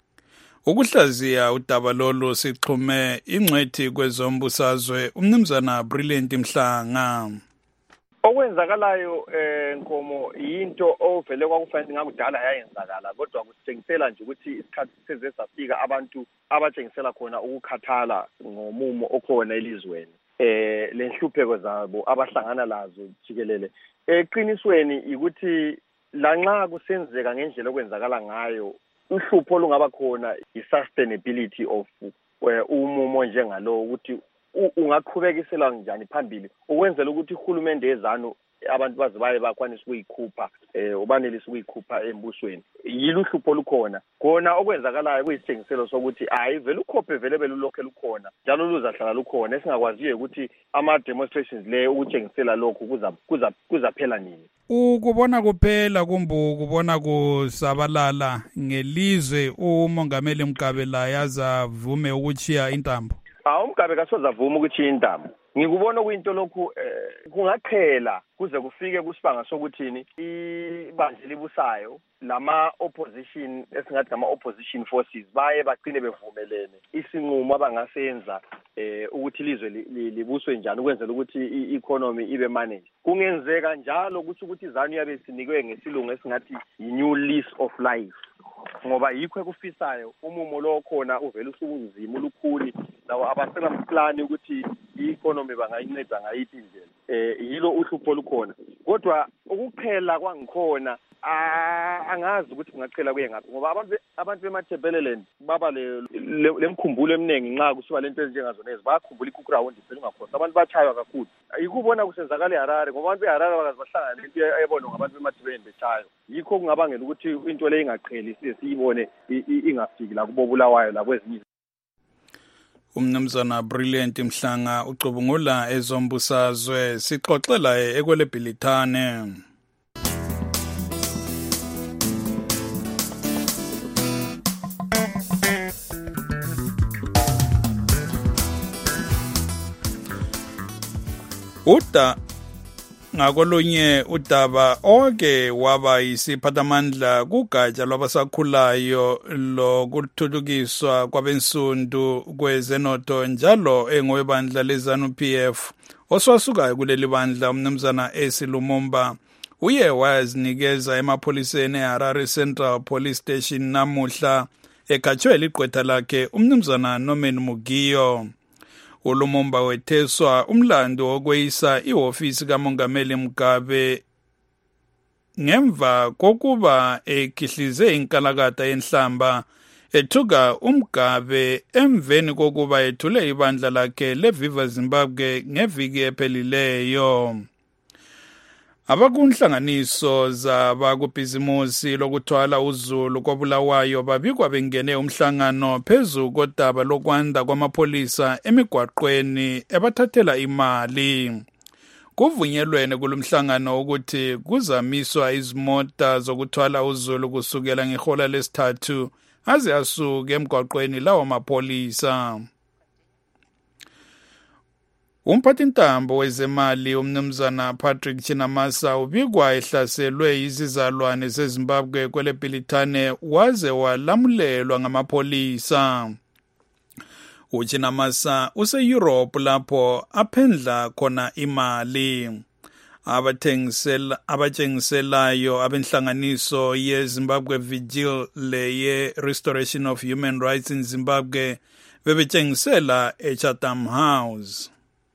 Ukuhlaziya udaba lolu sixhume ingcwethi kwezombusazwe umnumzana Brilliant Mhlanga. Okwenzakalayo Nkomo yinto ovele kwakufanele ngakudala yayenzakala kodwa kusitshengisela nje ukuthi isikhathi size safika abantu abatshengisela khona ukukhathala ngomumo okhona elizweni. Lenhlupheko zabo abahlangana lazo jikelele eqinisweni ukuthi lanxa kusenzeka ngendlela okwenzakala ngayo uhlupho olungaba khona i-sustainability of umumo njengalo ukuthi ungaqhubekisela njani phambili ukwenzela ukuthi uhulumende ezanu abantu baze baye bakwanisa ukuyikhupha ubanelisa ukuyikhupha embusweni. Yilo uhlupho olukhona khona okwenzakalayo kuyisitshengiselo sokuthi hayi vele ukhophe vele belulokho lukhona njalo luzahlala lukhona esingakwaziyo ukuthi ama-demonstrations le ukutshengisela lokhu kuzaphela nini. Ukubona kuphela kumbe kubona kusabalala ngelizwe uMongameli Mugabe la yaza vume ukuchiya intambo? uMgabe kasoza vuma ukuthi intambo. Ngikubona kuyinto lokhu kungaqhela kuze kufike kusibanga sokuthini ibandla libusayo lama opposition esingathi ngama opposition forces baye bagcine bevumelene isinqumo abangasenza ukuthi ilizwe libuswe njani ukwenzela ukuthi i-economy ibe managed. Kungenzeka njalo ukuthi izanu yabe sinikwe ngesilungu esingathi i-new lease of life ngoba yikho ekufisayo umumo lo khona uvela usukunzima ulukhuni lawo abasela mplani ukuthi i-economy bangayinceda ngayiphi indlela. Yilo uhlupho olukhona kodwa ukuqhela kwangikhona angazi ukuthi kungaqhela kuye ngaphi ngoba abantu bemathebeleland baba lemkhumbulo eminingi nxa kusiba lento ezinjengazonezi bayakhumbula ikukrawundi phela ungakhohlwa abantu bachaywa kakhulu ayikubona kusenzakala eHarare ngoba abantu beHarare bakazi bahlangana lento ayibona ngabantu bemathebeleland bechaywa yikho kungabangela ukuthi into le ingaqheli siyibone ingafiki la kubo Bulawayo la kwezinye Umnumzana Brilliant Mhlanga ucubungula ezombusazwe sixoxela ekwelebhilithane. Ngakolunye udaba oke waba yisiphathamandla kugatsha lwabasakhulayo lokuthuthukiswa kwabensundu kwezenotho njalo engowebandla leZANU-PF oswasukayo kuleli bandla umnumzana AC Lumumba uye wazinikeza emapholiseni eHarare Central Police Station namuhla ekhatshwe ligqwetha lakhe umnumzana Norman Mugiyo. uLumumba wetheswa umlando wokweyisa ihofisi kaMongameli Mugabe ngemva kokuba ekhihlize inkalakata yenhlamba ethuka uMgabe emveni kokuba ethule ibandla lakhe leViva Zimbabwe ngeviki ephelileyo. Abakunhlanganiso zabakubhizimusi lokuthwala uzulu koBulawayo babikwa bengene umhlangano phezu kodaba lokwanda kwamapholisa emigwaqweni ebathathela imali. Kuvunyelwene kulomhlangano ukuthi kuzamiswa izimota zokuthwala uzulu kusukela ngehola lesithathu aze asuke emgwaqweni lawo mapholisa. Umphathintambo wezemali umnumzana Patrick Chinamasa ubikwa ehlaselwe izizalwane zeZimbabwe kwelebhilithane waze walamulelwa ngamapholisa. uChinamasa use-Europe lapho aphendla khona imali. Abatshengiselayo abenhlanganiso yeZimbabwe Vigil ye-Restoration of Human Rights in Zimbabwe bebetshengisela eChatham House.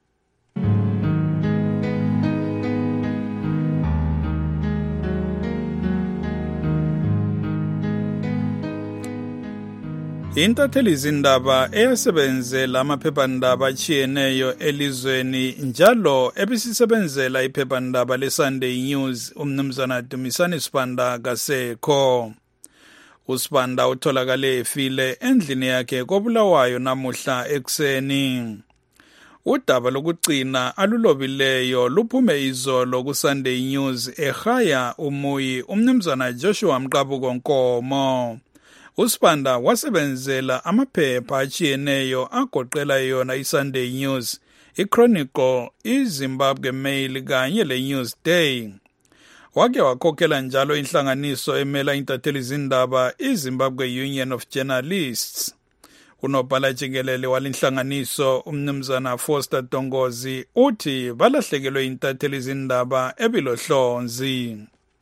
Intatheli zindaba eyasebenzela amaphephandaba achiyeneyo elizweni njalo ebisisebenzela iphephandaba leSunday News umnumzana Dumisani Sibanda kasekho. uSibanda utholakale efile endlini yakhe koBulawayo namuhla ekuseni. Udaba lokugcina alulobileyo luphume izolo kuSunday News eHaya umuyi umnumzana Joshua Mqabuko Nkomo. uSibanda wasebenzela amaphepha achiyeneyo agoqela yona iSunday News, iChronicle, iZimbabwe Mail kanye leNewsday. Wake wakhokhela njalo inhlanganiso emela intatheli zindaba iZimbabwe Union of Journalists. Unobhala jikelele walinhlanganiso umnumzana Foster Dongozi uthi balahlekelwe intatheli zindaba ebilohlonzi.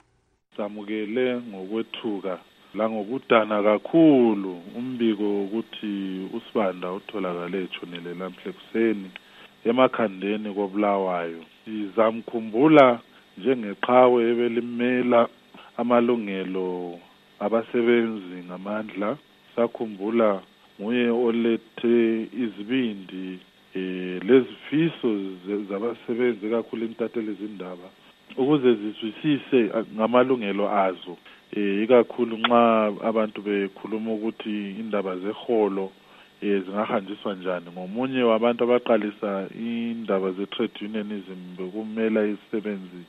Samukele ngokwethuka langokudana kakhulu umbiko ukuthi uSibanda utholakale etshonele lamhla ekuseni emakhandeni koBulawayo. Sizamkhumbula njengeqhawe ebelimela amalungelo abasebenzi ngamandla. Sakhumbula nguye olethe izibindi lezifiso zabasebenzi kakhulu intatheli zindaba ukuze zizwisise ngamalungelo azo. Ikakhulu nxa abantu bekhuluma ukuthi indaba zeholo zingahanjiswa njani. Ngomunye wabantu abaqalisa indaba ze-trade unionism bekumela izisebenzi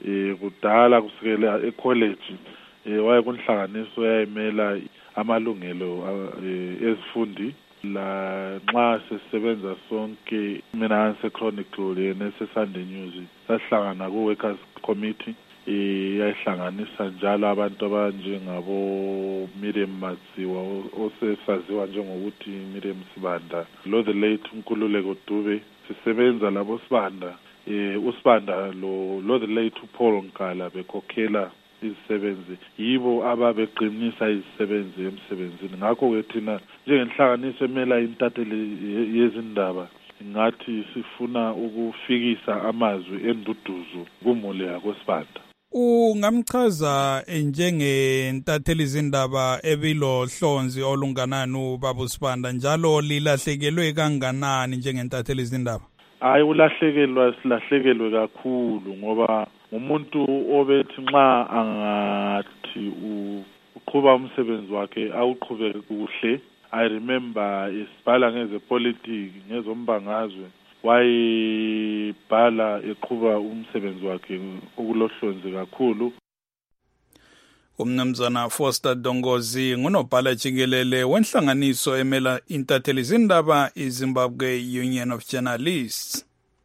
kudala kusukela ecollege wayekunhlanganiso yayimela amalungelo ezifundi. La nxa sisebenza sonke mina nse-Chronicle nese-Sunday News sahlangana ku-Workers Committee yayihlanganisa njalo abantu abanjengabo Miriam Matsiwa osesaziwa njengokuthi Miriam Sibanda, lo the late Nkululeko Dube. Sisebenza labo Sibanda uSibanda lo the late uPaul Nkala bekhokhela izisebenzi, yibo ababeqinisa izisebenzi emsebenzini. Ngakho ke thina njengenhlanganiso emela intatheli yezindaba ngathi sifuna ukufikisa amazwi enduduzo kumule yakoSibanda. ungamchaza njengentatheli izindaba ebilo hlonzi olunganani ubaba uSibanda njalo lilahlekelwe kanganani njengentatheli izindaba? Hayi silahlekelwe kakhulu ngoba umuntu obethi nxa angathi uqhuba umsebenzi wakhe awuqhubeke kuhle. I remember isibhala ngezepolitiki ngezombangazwe wayibhala eqhuba umsebenzi wakhe okulohlonzi kakhulu. Umnumzana Foster Dongozi ngunobhala jikelele wenhlanganiso emela intatheli izindaba iZimbabwe Union of Journalists.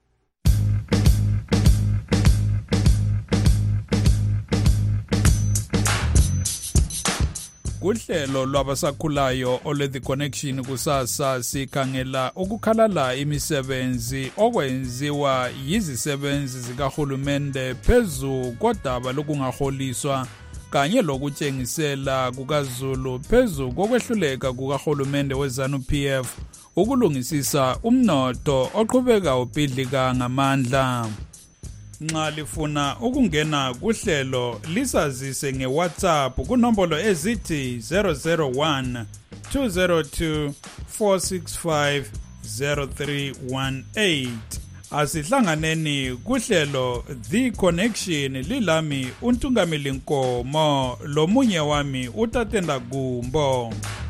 Kuhlelo lwabasakhulayo ole The Connection kusasa sikhangela ukukhalala imisebenzi okwenziwa yizisebenzi zikahulumende phezu kodaba lokungaholiswa kanye lokutshengisela kukaZulu phezu kokwehluleka kukahulumende weZANU-PF ukulungisisa umnotho oqhubeka ubhidlika ngamandla. Nxa lifuna ukungena kuhlelo lisazise ngeWhatsApp kunombolo ezithi 001 202 465 0318. Asihlanganeni kuhlelo The Connection lilami uNtungameli Nkomo lomunye wami uTatenda Gumbo.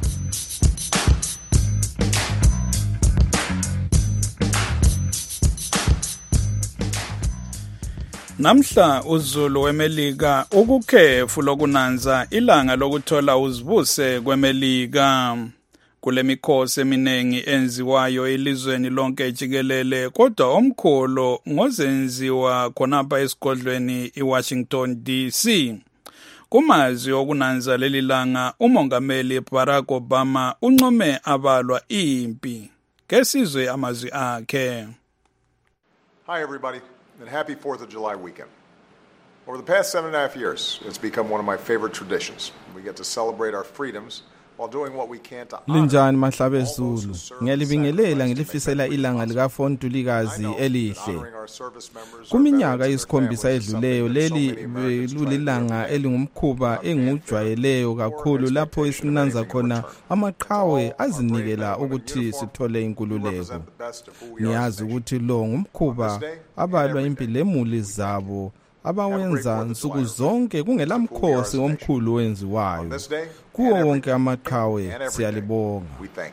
Namhla uZulu weMelika ukukhefu lokunanza ilanga lokuthola uzibuse kweMelika. Kule mikhosi eminengi enziwayo elizweni lonke jikelele kodwa omkhulu ngozenziwa khonapha esigodlweni iWashington DC. Kumazwi okunanza leli langa umongameli Barack Obama uncome abalwa impi. Kesizwe amazwi akhe. Hi everybody. And happy 4th of July weekend. Over the past 7.5 years, it's become one of my favorite traditions. We get to celebrate our freedoms while doing what we can to honor Linjani mahlabe Zulu. Ngiyalibingelela ngilifisela ilanga lika Fontulikazi elihle. Kuminyaka isikhombisa edluleyo leli lulilanga elingumkhuba engujwayeleyo kakhulu lapho isinanza khona amaqhawe azinikela ukuthi sithole inkululeko. Ngiyazi ukuthi lo ngumkhuba abalwa impilo emuli zabo abawenza nsuku zonke kungelamkhosi omkhulu wenziwayo. Kuwo wonke amaqhawe siyalibonga.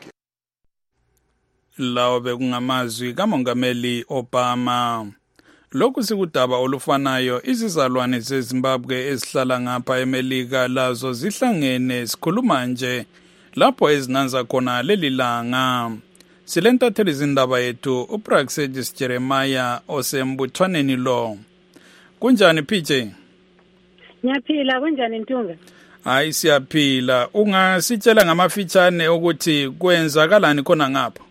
Lawo bekungamazwi kamongameli Obama. Lokhu sikudaba olufanayo izizalwane zeZimbabwe ezihlala ngapha eMelika lazo zihlangene sikhuluma nje lapho ezinanza khona leli langa. Silentatheli izindaba yethu uPraxedis Jeremiah osembuthwaneni lo. Kunjani PJ? Ngiyaphila, kunjani Ntunga? Hayi siyaphila. Ungasitshela ngamafitshane ukuthi kwenzakalani khona ngapha?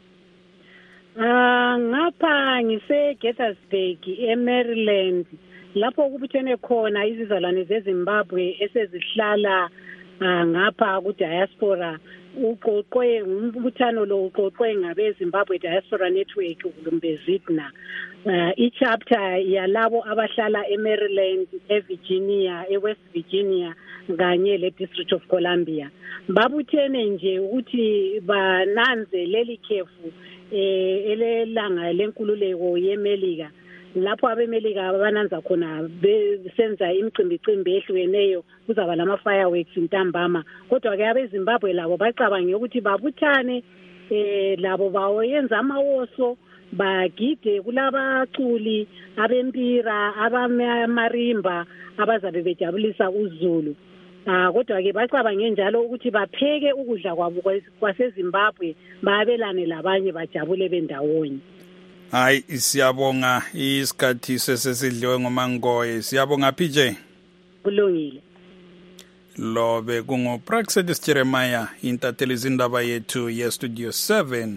Ngapha ngise-Gaithersburg eMaryland lapho kubuthene khona izizalwane zeZimbabwe esezihlala ngapha ku-diaspora. Uqoqwe umbuthano lo uqoqwe ngabe-Zimbabwe Diaspora Network kumbe ZIDNA. I-chapter yalabo abahlala eMaryland, eVirginia, eWest Virginia kanye le-District of Columbia. Babuthene nje ukuthi bananze leli khefu elelanga lenkululeko yeMelika. Lapho abemelika abananza khona besenza imicimbi ehlukeneyo kuzaba lama fireworks intambama kodwa ke abeZimbabwe labo bacabange ukuthi babuthane labo bayenza amawoso bagide kulabaculi abempira abamarimba abazabe bejabulisa uZulu. Kodwa ke bacabange njalo ukuthi bapheke ukudla kwabo kwaseZimbabwe babelane labanye bajabule bendawonye. Hayi siyabonga isikhathi sesidliwe ngomangoye. Siyabonga PJ. Kulungile. Lobe kunguPraxedis Jeremiah intatheli izindaba yethu yeStudio 7.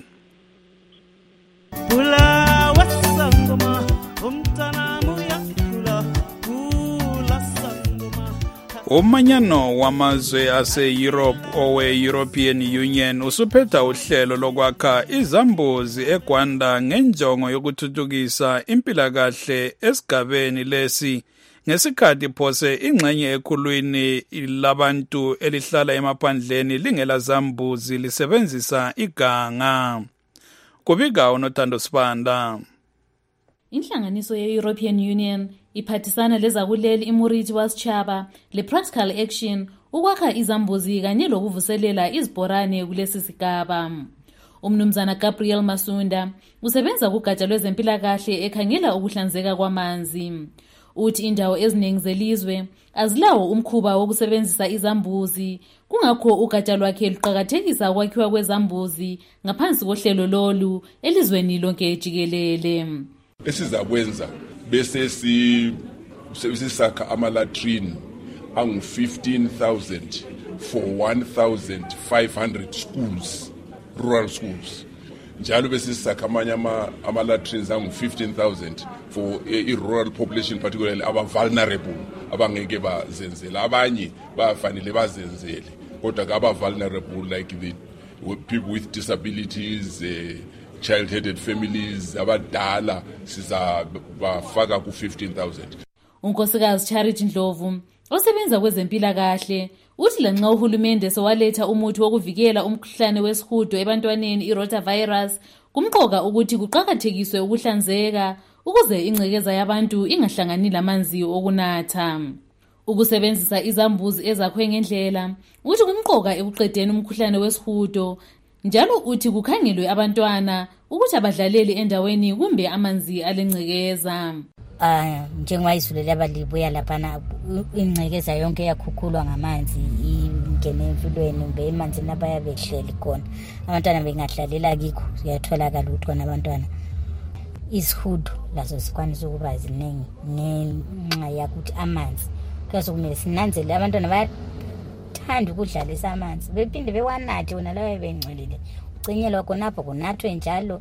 Kula wasangoma umntana muyakula kula sangoma. Umanyano wamazwe ase-Europe owe-European Union usuphetha uhlelo lokwakha izambuzi eGwanda ngenjongo yokuthuthukisa impilakahle esigabeni lesi ngesikhathi phose ingxenye ekhulwini labantu elihlala emaphandleni lingela zambuzi lisebenzisa iganga. Kubika uNothando Sibanda. Inhlanganiso ye-European Union iphathisana lezakuleli iMurithi Wasitshaba le-Practical Action ukwakha izambuzi kanye lokuvuselela izibhorane kulesi sigaba. Umnumzana Gabriel Masunda usebenza kugatsha lwezempilakahle ekhangela ukuhlanzeka kwamanzi. Uthi indawo eziningi zelizwe azilawo umkhuba wokusebenzisa izambuzi, kungakho ugatsha lwakhe luqakathekisa ukwakhiwa kwezambuzi ngaphansi kohlelo lolu elizweni lonke jikelele. Esizakwenza bese sisakha ama-latrine angu-15,000 for 1,500 schools, rural schools. Njalo bese sisakha amanye ama-latrines angu-15,000 for i-rural population, particularly aba-vulnerable abangeke bazenzele. Abanye bafanele bazenzele, kodwa aba-vulnerable like the people with disabilities, child-headed families, abadala sizabafaka ku-15,000. Unkosikazi Charity Ndlovu osebenza kwezempilakahle uthi lanxa uhulumende sowaletha umuthi wokuvikela umkhuhlane wesihudo ebantwaneni i-rotavirus, kumqoka ukuthi kuqakathekiswe ukuhlanzeka ukuze ingcekeza yabantu ingahlangani lamanzi okunatha. Ukusebenzisa izambuzi ezakhwe ngendlela uthi kumqoka ekuqedeni umkhuhlane wesihudo, njalo uthi kukhangelwe abantwana ukuthi abadlaleli endaweni kumbe amanzi alengcekeza. Njengoba izulu labalibuya laphana ingcekeza yonke yakhukhulwa ngamanzi ingene emfulweni kumbe emanzini abayabehleli khona. Abantwana bengadlalela kikho kuyatholakala ukuthi khona abantwana isihudo lazo sikwanisa ukuba ziningi ngenxa yakuthi amanzi kuyase kumele sinanzele abantwana bayathanda ukudlalisa amanzi bephinde bewanathe wona lawo bengcolile ugcinyelwa khonapho kunathwe njalo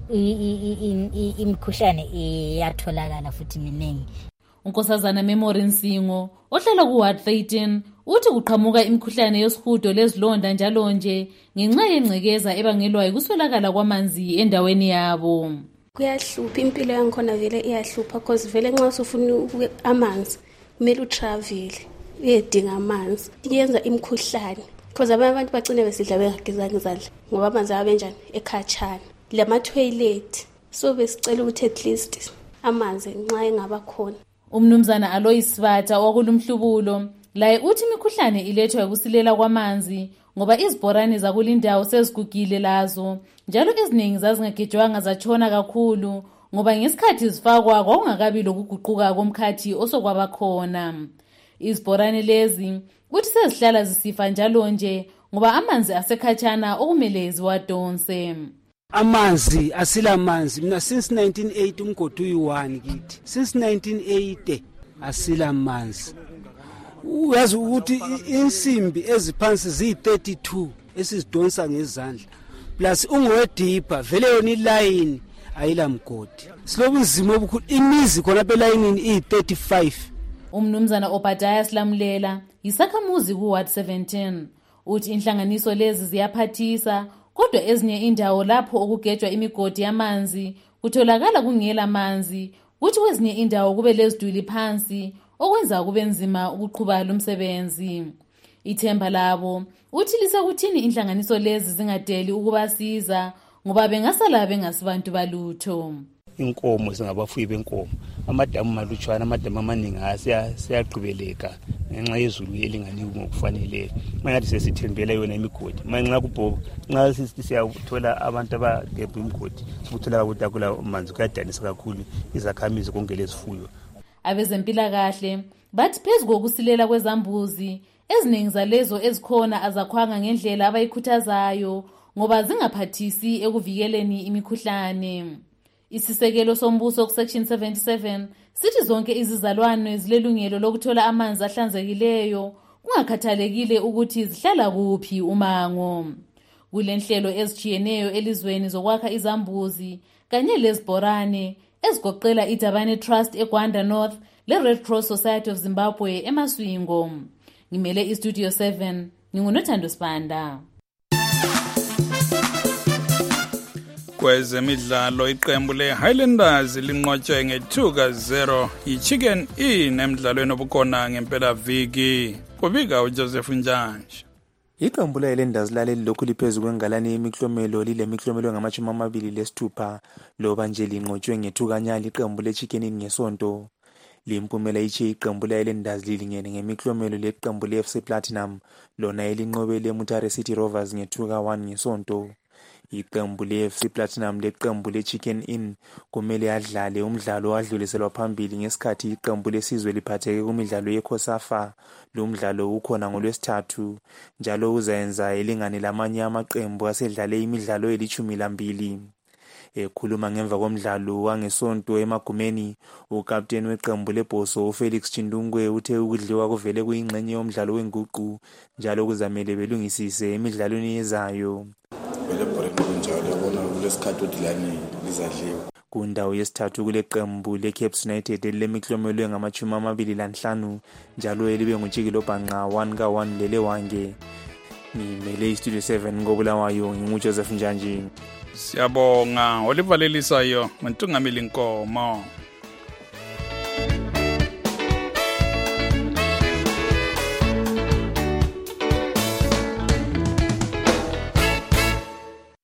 imikhuhlane iyatholakala futhi miningi. Unkosazana Memory Nsingo ohlala ku-Ward 13 uthi kuqhamuka imikhuhlane yesihudo lezilonda njalo nje ngenxa yengcekeza ebangelwa ukuswelakala kwamanzi endaweni yabo. Kuyahlupha impilo yankhona vele iyahlupha because vele nxa usufuna amanzi kumele utravel uyedinga amanzi yenza imikhuhlane because abanye abantu bagcine besidla bengagezanga izandla ngoba amanzi abenjani ekhatshana lama-toilet, so besicela ukuthi at least amanzi nxa engaba khona. Umnumzana Alois Sibata wakulumhlubulo laye uthi imikhuhlane ilethwa ukusilela kwamanzi ngoba izibhorane zakulindawo sezigugile lazo, njalo eziningi zazingagejwanga zatshona kakhulu ngoba ngesikhathi zifakwa kwakungakabi lokuguquka komkhathi osokwaba khona. Izibhorane lezi uthi sezihlala zisifa njalo nje ngoba amanzi asekhatshana okumele ziwadonse. Amanzi asilamanzi mina since 1980 umgodi uyi-1 kithi since 1980 asilamanzi. Uyazi ukuthi insimbi eziphansi ziyi-32 esizidonsa ngezandla plus ungowedipa vele yona ilayini ayilamgodi. Silobunzima obukhulu imizi khona belayinini iyi-35. Umnumzana Obadiah Silamulela yisakhamuzi ku-Ward 17 uthi inhlanganiso lezi ziyaphathisa, kodwa ezinye indawo lapho okugejwa imigodi yamanzi kutholakala kungela manzi, kuthi kwezinye indawo kube leziduli phansi okwenza kube nzima ukuqhuba lumsebenzi. Ithemba labo uthi lisekuthini inhlanganiso lezi zingadeli ukubasiza ngoba bengasala bengasibantu balutho. Inkomo singabafuyi benkomo, amadamu malutshwana, amadamu amaningi siyaqhubeleka ngenxa yezulu elinganiwe ngokufaneleyo. Mangathi sesithembela yona imigodi, manxa kubhobo nxa siyathola abantu abagebha imigodi ukuthola ukuthi akula manzi kuyadanisa kakhulu izakhamizi konke lezifuyo. Abezempilakahle bathi phezu kokusilela kwezambuzi eziningi zalezo ezikhona azakhwanga ngendlela abayikhuthazayo ngoba zingaphathisi ekuvikeleni imikhuhlane. Isisekelo sombuso ku-Section 77 sithi zonke izizalwane zilelungelo lokuthola amanzi ahlanzekileyo kungakhathalekile ukuthi zihlala kuphi umango. Kule nhlelo ezijiyeneyo elizweni zokwakha izambuzi kanye lezibhorane ezigoqela iDabane Trust eGwanda North le-Red Cross Society of Zimbabwe eMaswingo. Ngimele iStudio 7, nginguNothando Sibanda. Kwezemidlalo iqembu le-Highlanders linqotshwe nge-2-0 yi-Chicken Inn emidlalweni obukhona ngempela viki. Kubika uJoseph Njanje. Iqembu le-Highlanders lale lilokhu liphezu kwengalane yemiklomelo lilemiklomelo ngama-26 loba nje linqotshwe nge-2-0 iqembu le-Chicken Inn ngesonto. Limpumela iche iqembu le-Highlanders lilingene ngemiklomelo leqembu le-FC Platinum lona elinqobele Mutare City Rovers nge-2-1 ngesonto. Iqembu le-FC Platinum leqembu le-Chicken Inn kumele adlale umdlalo wadluliselwa phambili ngesikhathi iqembu lesizwe liphatheke kumidlalo yeCOSAFA. Lo mdlalo ukhona ngoLwesithathu njalo uzayenza elingane lamanye amaqembu asedlale imidlalo eli-12. Ekhuluma ngemva komdlalo wangesonto emagumeni, ukapteni weqembu leBhoso uFelix Chindungwe uthe ukudliwa kuvele kuyingxenye yomdlalo wenguqu njalo kuzamele belungisise emidlalweni yezayo. Kundawo yesithathu kule qembu leCapes United elilemiklomelo engama-25 njalo elibe nguJikilo Bhanqa 1-1 lele wange. Ngimele iStudio 7 ngoBulawayo nginguJoseph Njanje. Siyabonga olivalelisayo ngentungameli inkomo.